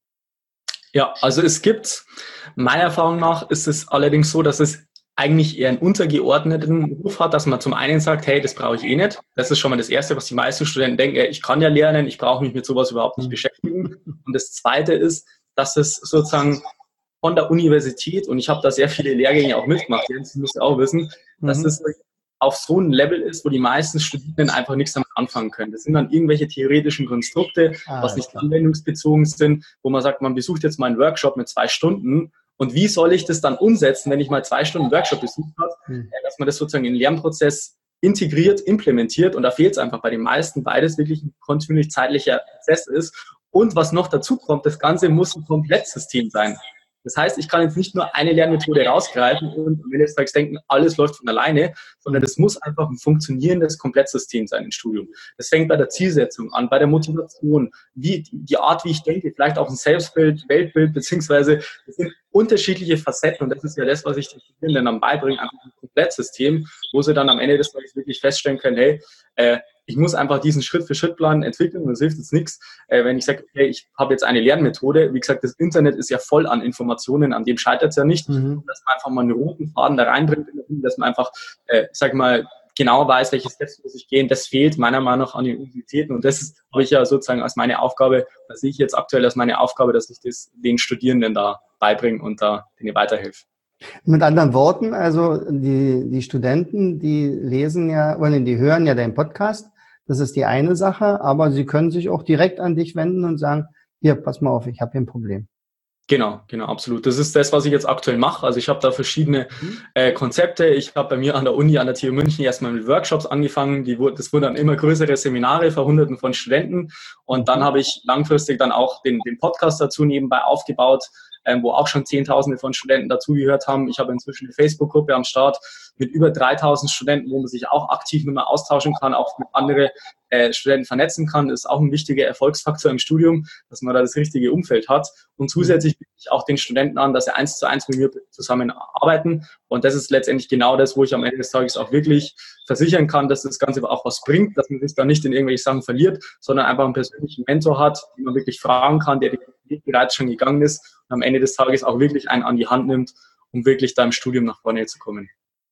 Ja, also es gibt, meiner Erfahrung nach, ist es allerdings so, dass es eigentlich eher einen untergeordneten Ruf hat, dass man zum einen sagt, hey, das brauche ich eh nicht. Das ist schon mal das Erste, was die meisten Studenten denken, ich kann ja lernen, ich brauche mich mit sowas überhaupt nicht beschäftigen. Und das Zweite ist, dass es sozusagen von der Universität, und ich habe da sehr viele Lehrgänge auch mitgemacht, Jens, du musst auch wissen, dass es auf so einem Level ist, wo die meisten Studierenden einfach nichts damit anfangen können. Das sind dann irgendwelche theoretischen Konstrukte, was nicht anwendungsbezogen sind, wo man sagt, man besucht jetzt mal einen Workshop mit 2 Stunden und wie soll ich das dann umsetzen, wenn ich mal 2 Stunden Workshop besucht habe, dass man das sozusagen in den Lernprozess integriert, implementiert und da fehlt es einfach bei den meisten, weil das wirklich ein kontinuierlich zeitlicher Prozess ist. Und was noch dazu kommt, das Ganze muss ein Komplettsystem sein. Das heißt, ich kann jetzt nicht nur eine Lernmethode rausgreifen und am Ende des Tages denken, alles läuft von alleine, sondern es muss einfach ein funktionierendes Komplettsystem sein im Studium. Das fängt bei der Zielsetzung an, bei der Motivation, wie die Art, wie ich denke, vielleicht auch ein Selbstbild, Weltbild, beziehungsweise das sind unterschiedliche Facetten und das ist ja das, was ich den Studierenden dann beibringe, einfach ein Komplettsystem, wo sie dann am Ende des Tages wirklich feststellen können, hey, ich muss einfach diesen Schritt-für-Schritt-Plan entwickeln und es hilft jetzt nichts, wenn ich sage, okay, ich habe jetzt eine Lernmethode. Wie gesagt, das Internet ist ja voll an Informationen, an dem scheitert es ja nicht. Dass man einfach mal einen roten Faden da reinbringt, dass man einfach, sag mal, genau weiß, welche Steps muss ich gehen. Das fehlt meiner Meinung nach an den Universitäten und das habe ich ja sozusagen als meine Aufgabe, das sehe ich jetzt aktuell als meine Aufgabe, dass ich das den Studierenden da beibringe und da denen weiterhelfe. Mit anderen Worten, also die Studenten, die lesen ja, oder die hören ja deinen Podcast. Das ist die eine Sache, aber sie können sich auch direkt an dich wenden und sagen, hier, pass mal auf, ich habe hier ein Problem. Genau, absolut. Das ist das, was ich jetzt aktuell mache. Also ich habe da verschiedene Konzepte. Ich habe bei mir an der Uni, an der TU München erstmal mit Workshops angefangen. Das wurden dann immer größere Seminare vor Hunderten von Studenten. Und dann habe ich langfristig dann auch den Podcast dazu nebenbei aufgebaut, wo auch schon Zehntausende von Studenten dazugehört haben. Ich habe inzwischen eine Facebook-Gruppe am Start mit über 3000 Studenten, wo man sich auch aktiv mit mir austauschen kann, auch mit anderen Studenten vernetzen kann. Das ist auch ein wichtiger Erfolgsfaktor im Studium, dass man da das richtige Umfeld hat. Und zusätzlich biete ich auch den Studenten an, dass sie 1:1 mit mir zusammenarbeiten. Und das ist letztendlich genau das, wo ich am Ende des Tages auch wirklich versichern kann, dass das Ganze auch was bringt, dass man sich da nicht in irgendwelche Sachen verliert, sondern einfach einen persönlichen Mentor hat, den man wirklich fragen kann, der den Weg bereits schon gegangen ist und am Ende des Tages auch wirklich einen an die Hand nimmt, um wirklich da im Studium nach vorne zu kommen.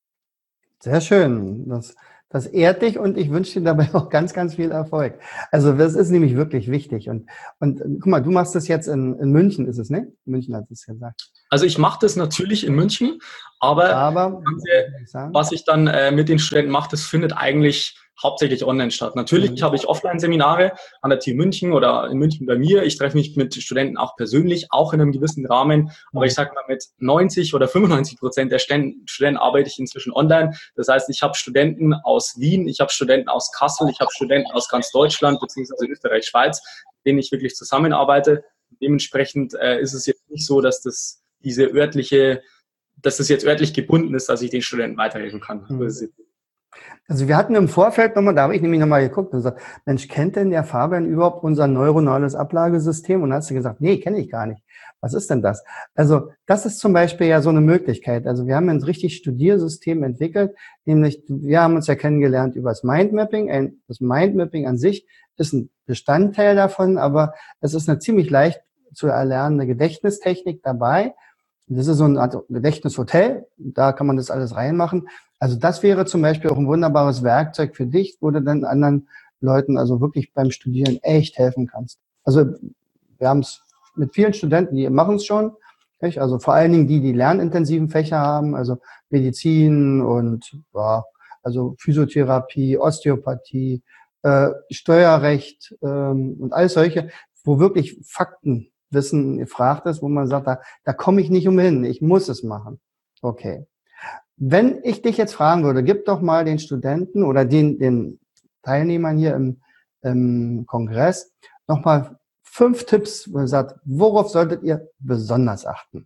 Sehr schön. Das ehrt dich und ich wünsche dir dabei auch ganz, ganz viel Erfolg. Also das ist nämlich wirklich wichtig. Und guck mal, du machst das jetzt in München, ist es, ne? München hat es gesagt. Also ich mache das natürlich in München, aber was ich dann mit den Studenten mache, das findet eigentlich hauptsächlich online statt. Natürlich habe ich Offline-Seminare an der TU München oder in München bei mir. Ich treffe mich mit Studenten auch persönlich, auch in einem gewissen Rahmen. Aber ich sage mal, mit 90 oder 95% der Studenten arbeite ich inzwischen online. Das heißt, ich habe Studenten aus Wien, ich habe Studenten aus Kassel, ich habe Studenten aus ganz Deutschland beziehungsweise Österreich, Schweiz, mit denen ich wirklich zusammenarbeite. Dementsprechend ist es jetzt nicht so, dass das jetzt örtlich gebunden ist, dass ich den Studenten weiterhelfen kann. Also wir hatten im Vorfeld nochmal, da habe ich nämlich nochmal geguckt und gesagt, Mensch, kennt denn der Fabian überhaupt unser neuronales Ablagesystem? Und dann hast du gesagt, nee, kenne ich gar nicht. Was ist denn das? Also das ist zum Beispiel ja so eine Möglichkeit. Also wir haben ein richtig Studiersystem entwickelt, nämlich wir haben uns ja kennengelernt über das Mindmapping. Das Mindmapping an sich ist ein Bestandteil davon, aber es ist eine ziemlich leicht zu erlernende Gedächtnistechnik dabei. Das ist so ein Art Gedächtnishotel, da kann man das alles reinmachen. Also das wäre zum Beispiel auch ein wunderbares Werkzeug für dich, wo du dann anderen Leuten also wirklich beim Studieren echt helfen kannst. Also wir haben es mit vielen Studenten, die machen es schon Echt? Also vor allen Dingen die lernintensiven Fächer haben, also Medizin und ja, also Physiotherapie, Osteopathie, Steuerrecht und all solche, wo wirklich Faktenwissen gefragt ist, wo man sagt, da komme ich nicht umhin, ich muss es machen. Okay. Wenn ich dich jetzt fragen würde, gib doch mal den Studenten oder den Teilnehmern hier im Kongress nochmal 5 Tipps, wo ihr sagt, worauf solltet ihr besonders achten?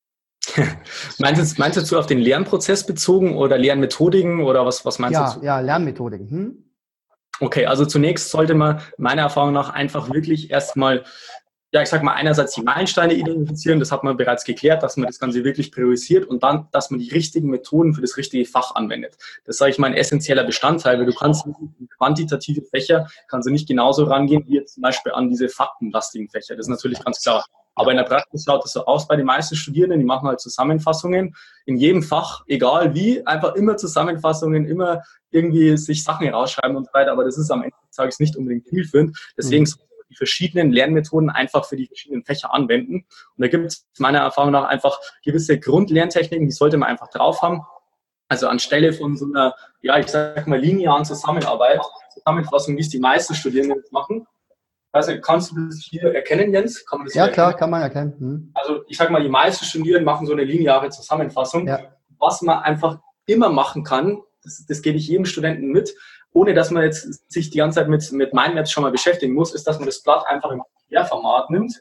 Meinst du auf den Lernprozess bezogen oder Lernmethodiken oder was meinst du? Ja, Lernmethodiken. Okay, also zunächst sollte man meiner Erfahrung nach einfach wirklich erstmal, ja, ich sag mal, einerseits die Meilensteine identifizieren, das hat man bereits geklärt, dass man das Ganze wirklich priorisiert und dann, dass man die richtigen Methoden für das richtige Fach anwendet. Das sage ich mal ein essentieller Bestandteil, weil du kannst in quantitative Fächer, kannst du nicht genauso rangehen wie jetzt zum Beispiel an diese faktenlastigen Fächer. Das ist natürlich ganz klar. Aber in der Praxis schaut es so aus bei den meisten Studierenden, die machen halt Zusammenfassungen in jedem Fach, egal wie, einfach immer Zusammenfassungen, immer irgendwie sich Sachen rausschreiben und so weiter, aber das ist am Ende des Tages nicht unbedingt zielführend. Deswegen die verschiedenen Lernmethoden einfach für die verschiedenen Fächer anwenden. Und da gibt es meiner Erfahrung nach einfach gewisse Grundlerntechniken, die sollte man einfach drauf haben. Also anstelle von so einer, ja, ich sag mal, linearen Zusammenfassung, wie es die meisten Studierenden machen. Also kannst du das hier erkennen, Jens? Kann man das ja, klar, kann man erkennen. Also ich sag mal, die meisten Studierenden machen so eine lineare Zusammenfassung. Ja. Was man einfach immer machen kann, das gebe ich jedem Studenten mit, ohne dass man jetzt sich die ganze Zeit mit Mindmaps schon mal beschäftigen muss, ist, dass man das Blatt einfach im PDF-Format nimmt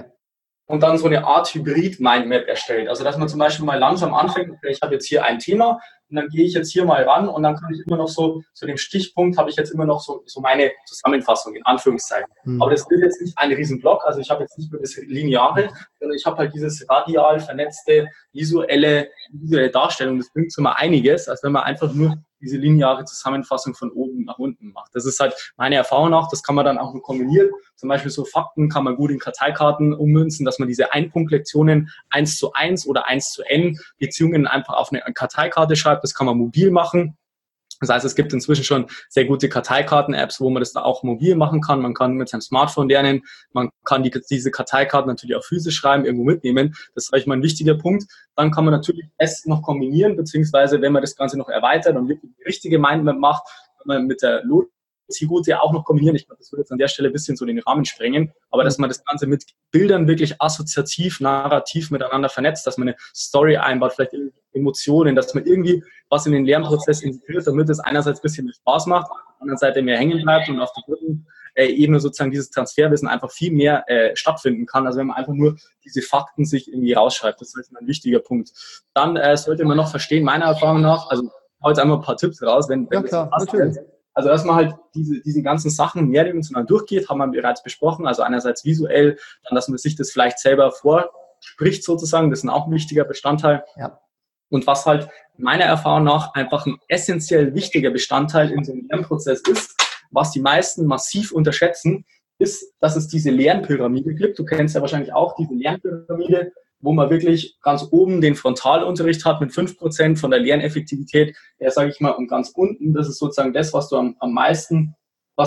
und dann so eine Art Hybrid-Mindmap erstellt. Also dass man zum Beispiel mal langsam anfängt, okay, ich habe jetzt hier ein Thema und dann gehe ich jetzt hier mal ran und dann kann ich immer noch so, zu dem Stichpunkt habe ich jetzt immer noch so meine Zusammenfassung, in Anführungszeichen. Aber das wird jetzt nicht ein Riesenblock, also ich habe jetzt nicht nur das Lineare, sondern ich habe halt dieses radial vernetzte, visuelle Darstellung. Das bringt so mal einiges, als wenn man einfach nur diese lineare Zusammenfassung von oben nach unten macht. Das ist halt meine Erfahrung auch, das kann man dann auch nur kombinieren. Zum Beispiel so Fakten kann man gut in Karteikarten ummünzen, dass man diese Einpunktlektionen 1:1 oder 1:n Beziehungen einfach auf eine Karteikarte schreibt. Das kann man mobil machen. Das heißt, es gibt inzwischen schon sehr gute Karteikarten-Apps, wo man das da auch mobil machen kann. Man kann mit seinem Smartphone lernen. Man kann diese Karteikarten natürlich auch physisch schreiben, irgendwo mitnehmen. Das ist eigentlich mal ein wichtiger Punkt. Dann kann man natürlich es noch kombinieren, beziehungsweise wenn man das Ganze noch erweitert und wirklich die richtige Mindmap macht, kann man mit der Loci-Route auch noch kombinieren. Ich glaube, das würde jetzt an der Stelle ein bisschen so den Rahmen sprengen. Aber dass man das Ganze mit Bildern wirklich assoziativ, narrativ miteinander vernetzt, dass man eine Story einbaut, vielleicht Emotionen, dass man irgendwie was in den Lernprozess integriert, damit es einerseits ein bisschen mehr Spaß macht, auf der anderen Seite mehr hängen bleibt und auf der dritten Ebene sozusagen dieses Transferwissen einfach viel mehr stattfinden kann, also wenn man einfach nur diese Fakten sich irgendwie rausschreibt. Das ist ein wichtiger Punkt. Dann sollte man noch verstehen, meiner Erfahrung nach, also ich hau jetzt einmal ein paar Tipps raus, wenn ja, klar, das passt. Also dass man halt diese ganzen Sachen mehrdimensional durchgeht, haben wir bereits besprochen, also einerseits visuell, dann, dass man sich das vielleicht selber vorspricht sozusagen, das ist auch ein wichtiger Bestandteil. Ja. Und was halt meiner Erfahrung nach einfach ein essentiell wichtiger Bestandteil in so einem Lernprozess ist, was die meisten massiv unterschätzen, ist, dass es diese Lernpyramide gibt. Du kennst ja wahrscheinlich auch diese Lernpyramide, wo man wirklich ganz oben den Frontalunterricht hat mit 5% von der Lerneffektivität. Ja, sage ich mal, und ganz unten, das ist sozusagen das, was am meisten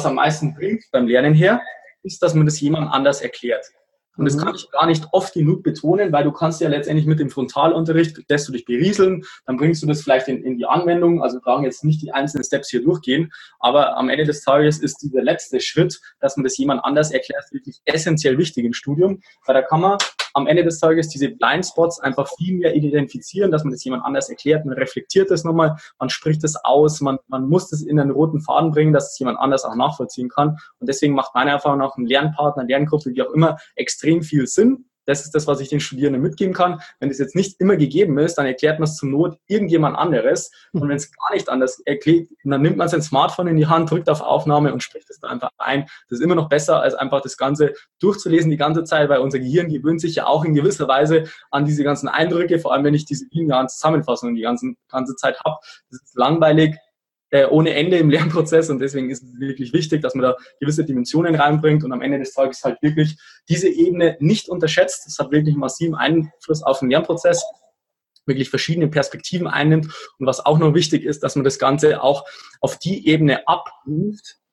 bringt beim Lernen her, ist, dass man das jemand anders erklärt. Und das kann ich gar nicht oft genug betonen, weil du kannst ja letztendlich mit dem Frontalunterricht, lässt du dich berieseln, dann bringst du das vielleicht in die Anwendung. Also wir brauchen jetzt nicht die einzelnen Steps hier durchgehen, aber am Ende des Tages ist dieser letzte Schritt, dass man das jemand anders erklärt, wirklich essentiell wichtig im Studium, weil da kann man am Ende des Tages diese Blindspots einfach viel mehr identifizieren, dass man das jemand anders erklärt, man reflektiert das nochmal, man spricht das aus, man muss das in einen roten Faden bringen, dass es jemand anders auch nachvollziehen kann. Und deswegen macht meiner Erfahrung nach ein Lernpartner, Lerngruppe, wie auch immer, extrem viel Sinn. Das ist das, was ich den Studierenden mitgeben kann. Wenn das jetzt nicht immer gegeben ist, dann erklärt man es zur Not irgendjemand anderes. Und wenn es gar nicht anders erklärt, dann nimmt man sein Smartphone in die Hand, drückt auf Aufnahme und spricht es dann einfach ein. Das ist immer noch besser, als einfach das Ganze durchzulesen die ganze Zeit, weil unser Gehirn gewöhnt sich ja auch in gewisser Weise an diese ganzen Eindrücke, vor allem wenn ich diese linearen Zusammenfassungen die ganze Zeit habe. Das ist langweilig, ohne Ende im Lernprozess und deswegen ist es wirklich wichtig, dass man da gewisse Dimensionen reinbringt und am Ende des Tages halt wirklich diese Ebene nicht unterschätzt. Das hat wirklich massiven Einfluss auf den Lernprozess, wirklich verschiedene Perspektiven einnimmt und was auch noch wichtig ist, dass man das Ganze auch auf die Ebene abruft,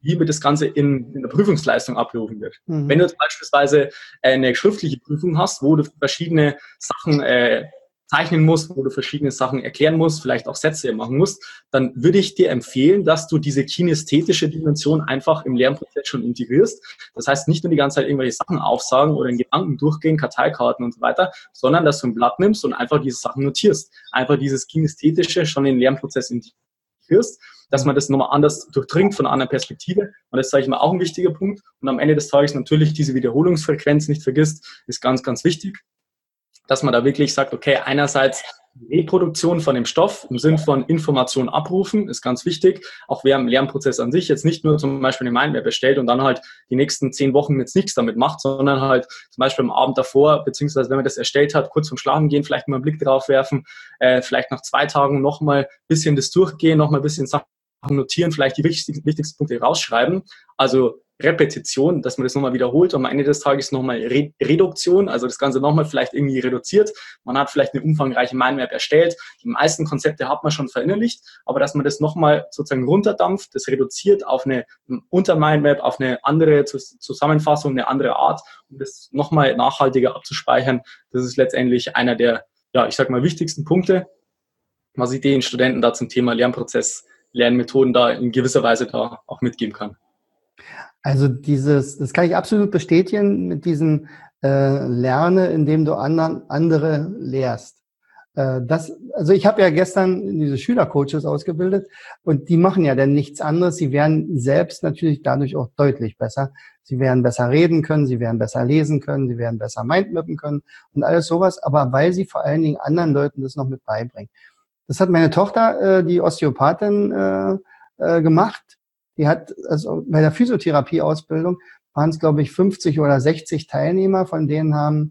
wie das Ganze in der Prüfungsleistung abgerufen wird. Wenn du jetzt beispielsweise eine schriftliche Prüfung hast, wo du verschiedene Sachen zeichnen musst, wo du verschiedene Sachen erklären musst, vielleicht auch Sätze machen musst, dann würde ich dir empfehlen, dass du diese kinästhetische Dimension einfach im Lernprozess schon integrierst. Das heißt, nicht nur die ganze Zeit irgendwelche Sachen aufsagen oder in Gedanken durchgehen, Karteikarten und so weiter, sondern dass du ein Blatt nimmst und einfach diese Sachen notierst. Einfach dieses kinästhetische schon in den Lernprozess integrierst, dass man das nochmal anders durchdringt von einer anderen Perspektive. Und das, sage ich mal, auch ein wichtiger Punkt. Und am Ende des Tages natürlich diese Wiederholungsfrequenz nicht vergisst, ist ganz, ganz wichtig, dass man da wirklich sagt, okay, einerseits Reproduktion von dem Stoff im Sinn von Information abrufen, ist ganz wichtig, auch während dem Lernprozess an sich, jetzt nicht nur zum Beispiel eine Mindmap erstellt und dann halt die nächsten 10 Wochen jetzt nichts damit macht, sondern halt zum Beispiel am Abend davor, beziehungsweise wenn man das erstellt hat, kurz vorm Schlafen gehen, vielleicht mal einen Blick drauf werfen, vielleicht nach 2 Tagen nochmal ein bisschen das durchgehen, nochmal ein bisschen Sachen notieren, vielleicht die wichtigsten Punkte rausschreiben, also Repetition, dass man das nochmal wiederholt und am Ende des Tages nochmal Reduktion, also das Ganze nochmal vielleicht irgendwie reduziert. Man hat vielleicht eine umfangreiche Mindmap erstellt. Die meisten Konzepte hat man schon verinnerlicht, aber dass man das nochmal sozusagen runterdampft, das reduziert auf eine Untermindmap, auf eine andere Zusammenfassung, eine andere Art, um das nochmal nachhaltiger abzuspeichern. Das ist letztendlich einer der, ja, ich sag mal, wichtigsten Punkte, was ich den Studenten da zum Thema Lernprozess, Lernmethoden da in gewisser Weise da auch mitgeben kann. Also das kann ich absolut bestätigen mit diesem Lerne, indem du andere lehrst. Also ich habe ja gestern diese Schülercoaches ausgebildet und die machen ja dann nichts anderes. Sie werden selbst natürlich dadurch auch deutlich besser. Sie werden besser reden können, sie werden besser lesen können, sie werden besser mindmappen können und alles sowas, aber weil sie vor allen Dingen anderen Leuten das noch mit beibringen. Das hat meine Tochter, die Osteopathin, gemacht. Die hat, also bei der Physiotherapie-Ausbildung waren es, glaube ich, 50 oder 60 Teilnehmer, von denen haben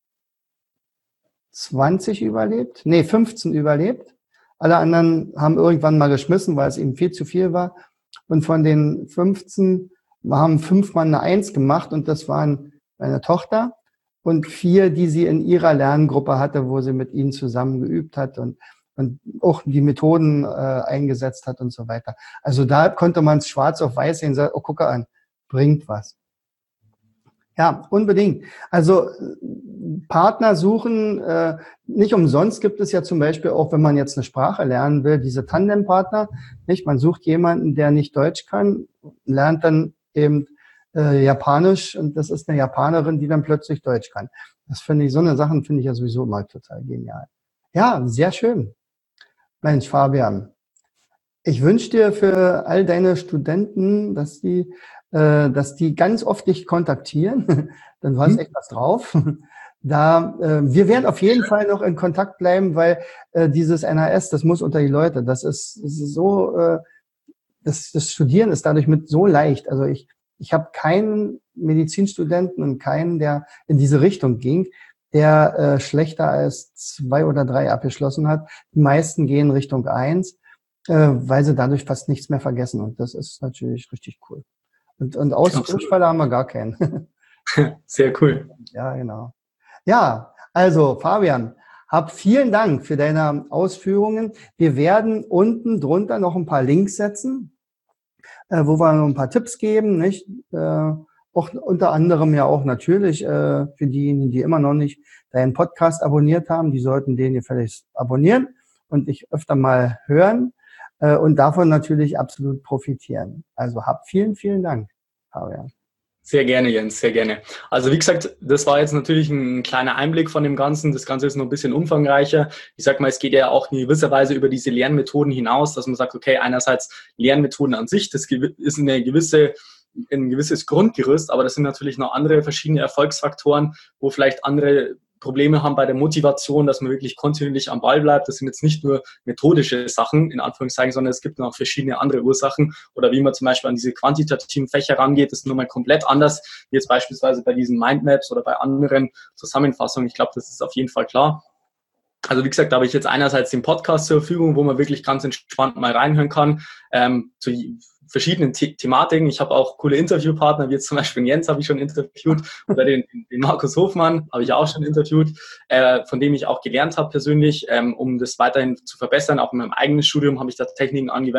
20 überlebt, 15 überlebt. Alle anderen haben irgendwann mal geschmissen, weil es eben viel zu viel war. Und von den 15 haben 5 Mann eine 1 gemacht und das waren meine Tochter und 4, die sie in ihrer Lerngruppe hatte, wo sie mit ihnen zusammen geübt hat und auch die Methoden eingesetzt hat und so weiter. Also da konnte man es schwarz auf weiß sehen, sagen, oh, gucke an, bringt was. Ja, unbedingt. Also Partner suchen, nicht umsonst gibt es ja zum Beispiel auch, wenn man jetzt eine Sprache lernen will, diese Tandempartner, nicht? Man sucht jemanden, der nicht Deutsch kann, lernt dann eben Japanisch und das ist eine Japanerin, die dann plötzlich Deutsch kann. Das finde ich, so eine Sachen finde ich ja sowieso mal total genial. Ja, sehr schön. Mensch, Fabian, ich wünsche dir für all deine Studenten, dass die ganz oft dich kontaktieren. Dann du hast echt was drauf. Wir werden auf jeden Fall noch in Kontakt bleiben, weil dieses NHS, das muss unter die Leute. Das ist so, das Studieren ist dadurch mit so leicht. Also ich habe keinen Medizinstudenten und keinen, der in diese Richtung ging, der schlechter als 2 oder 3 abgeschlossen hat. Die meisten gehen Richtung 1, weil sie dadurch fast nichts mehr vergessen. Und das ist natürlich richtig cool. Und Ausfälle haben wir gar keinen. Sehr cool. Ja, genau. Ja, also Fabian, vielen Dank für deine Ausführungen. Wir werden unten drunter noch ein paar Links setzen, wo wir noch ein paar Tipps geben, nicht? Auch unter anderem ja auch natürlich für diejenigen, die immer noch nicht deinen Podcast abonniert haben, die sollten den gefälligst abonnieren und dich öfter mal hören und davon natürlich absolut profitieren. Also vielen, vielen Dank, Fabian. Sehr gerne, Jens, sehr gerne. Also wie gesagt, das war jetzt natürlich ein kleiner Einblick von dem Ganzen. Das Ganze ist noch ein bisschen umfangreicher. Ich sag mal, es geht ja auch in gewisser Weise über diese Lernmethoden hinaus, dass man sagt, okay, einerseits Lernmethoden an sich, das ist ein gewisses Grundgerüst, aber das sind natürlich noch andere verschiedene Erfolgsfaktoren, wo vielleicht andere Probleme haben bei der Motivation, dass man wirklich kontinuierlich am Ball bleibt. Das sind jetzt nicht nur methodische Sachen, in Anführungszeichen, sondern es gibt noch verschiedene andere Ursachen. Oder wie man zum Beispiel an diese quantitativen Fächer rangeht, das ist nochmal komplett anders, wie jetzt beispielsweise bei diesen Mindmaps oder bei anderen Zusammenfassungen. Ich glaube, das ist auf jeden Fall klar. Also wie gesagt, da habe ich jetzt einerseits den Podcast zur Verfügung, wo man wirklich ganz entspannt mal reinhören kann, zu verschiedenen Thematiken. Ich habe auch coole Interviewpartner, wie jetzt zum Beispiel den Jens habe ich schon interviewt oder den Markus Hofmann habe ich auch schon interviewt, von dem ich auch gelernt habe persönlich, um das weiterhin zu verbessern. Auch in meinem eigenen Studium habe ich da Techniken angewendet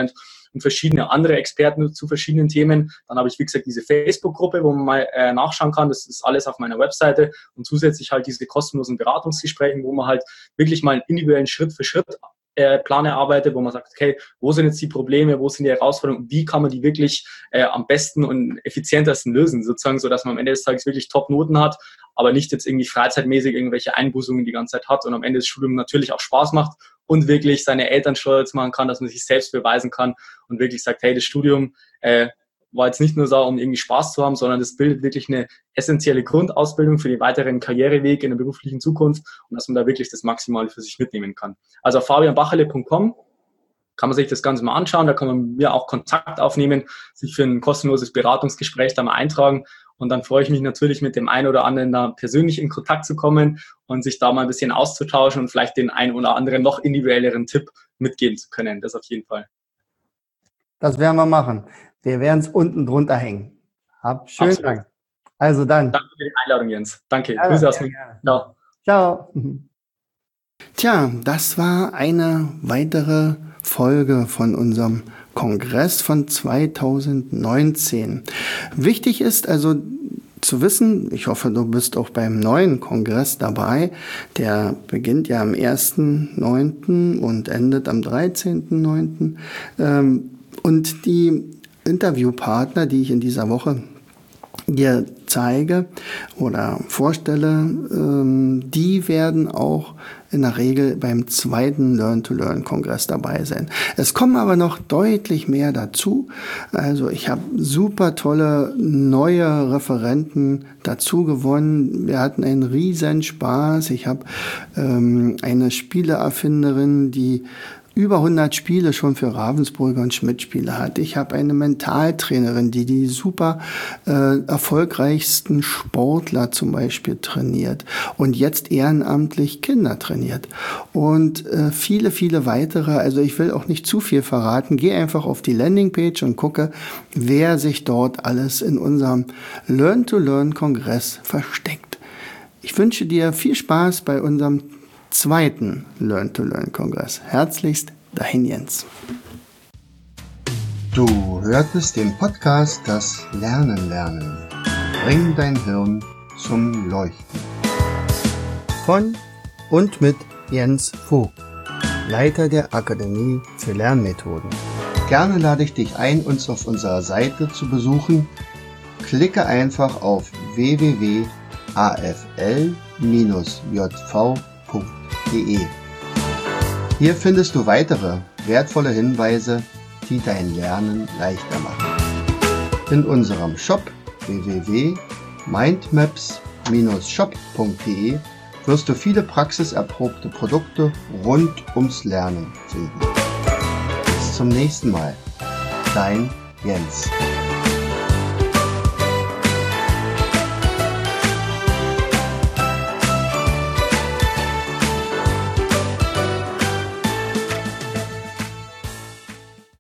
und verschiedene andere Experten zu verschiedenen Themen. Dann habe ich, wie gesagt, diese Facebook-Gruppe, wo man mal nachschauen kann. Das ist alles auf meiner Webseite und zusätzlich halt diese kostenlosen Beratungsgespräche, wo man halt wirklich mal einen individuellen Schritt für Schritt Plan erarbeitet, wo man sagt, okay, wo sind jetzt die Probleme, wo sind die Herausforderungen, wie kann man die wirklich am besten und effizientesten lösen, sozusagen, so dass man am Ende des Tages wirklich Top-Noten hat, aber nicht jetzt irgendwie freizeitmäßig irgendwelche Einbußungen die ganze Zeit hat und am Ende des Studiums natürlich auch Spaß macht und wirklich seine Eltern stolz machen kann, dass man sich selbst beweisen kann und wirklich sagt, hey, das Studium war jetzt nicht nur da, um irgendwie Spaß zu haben, sondern das bildet wirklich eine essentielle Grundausbildung für den weiteren Karriereweg in der beruflichen Zukunft und dass man da wirklich das Maximale für sich mitnehmen kann. Also auf fabianbacherle.com kann man sich das Ganze mal anschauen, da kann man mit mir auch Kontakt aufnehmen, sich für ein kostenloses Beratungsgespräch da mal eintragen und dann freue ich mich natürlich mit dem einen oder anderen da persönlich in Kontakt zu kommen und sich da mal ein bisschen auszutauschen und vielleicht den einen oder anderen noch individuelleren Tipp mitgeben zu können, das auf jeden Fall. Das werden wir machen. Wir werden es unten drunter hängen. Schönen Dank. Also dann. Danke für die Einladung, Jens. Danke. Grüße aus München. Ciao. Ciao. Tja, das war eine weitere Folge von unserem Kongress von 2019. Wichtig ist also zu wissen, ich hoffe, du bist auch beim neuen Kongress dabei. Der beginnt ja am 1.9. und endet am 13.9. Und die Interviewpartner, die ich in dieser Woche dir zeige oder vorstelle, die werden auch in der Regel beim zweiten Learn-to-Learn-Kongress dabei sein. Es kommen aber noch deutlich mehr dazu. Also ich habe super tolle neue Referenten dazu gewonnen. Wir hatten einen riesen Spaß. Ich habe eine Spieleerfinderin, die über 100 Spiele schon für Ravensburger und Schmidt-Spiele hat. Ich habe eine Mentaltrainerin, die super erfolgreichsten Sportler zum Beispiel trainiert und jetzt ehrenamtlich Kinder trainiert. Und viele, viele weitere. Also ich will auch nicht zu viel verraten. Geh einfach auf die Landingpage und gucke, wer sich dort alles in unserem Learn-to-Learn-Kongress versteckt. Ich wünsche dir viel Spaß bei unserem zweiten Learn-to-Learn-Kongress. Herzlichst, dein Jens. Du hörtest den Podcast Das Lernen lernen. Bring dein Hirn zum Leuchten. Von und mit Jens Vogt, Leiter der Akademie für Lernmethoden. Gerne lade ich dich ein, uns auf unserer Seite zu besuchen. Klicke einfach auf www.afl-jv.de. Hier findest du weitere wertvolle Hinweise, die dein Lernen leichter machen. In unserem Shop www.mindmaps-shop.de wirst du viele praxiserprobte Produkte rund ums Lernen finden. Bis zum nächsten Mal. Dein Jens.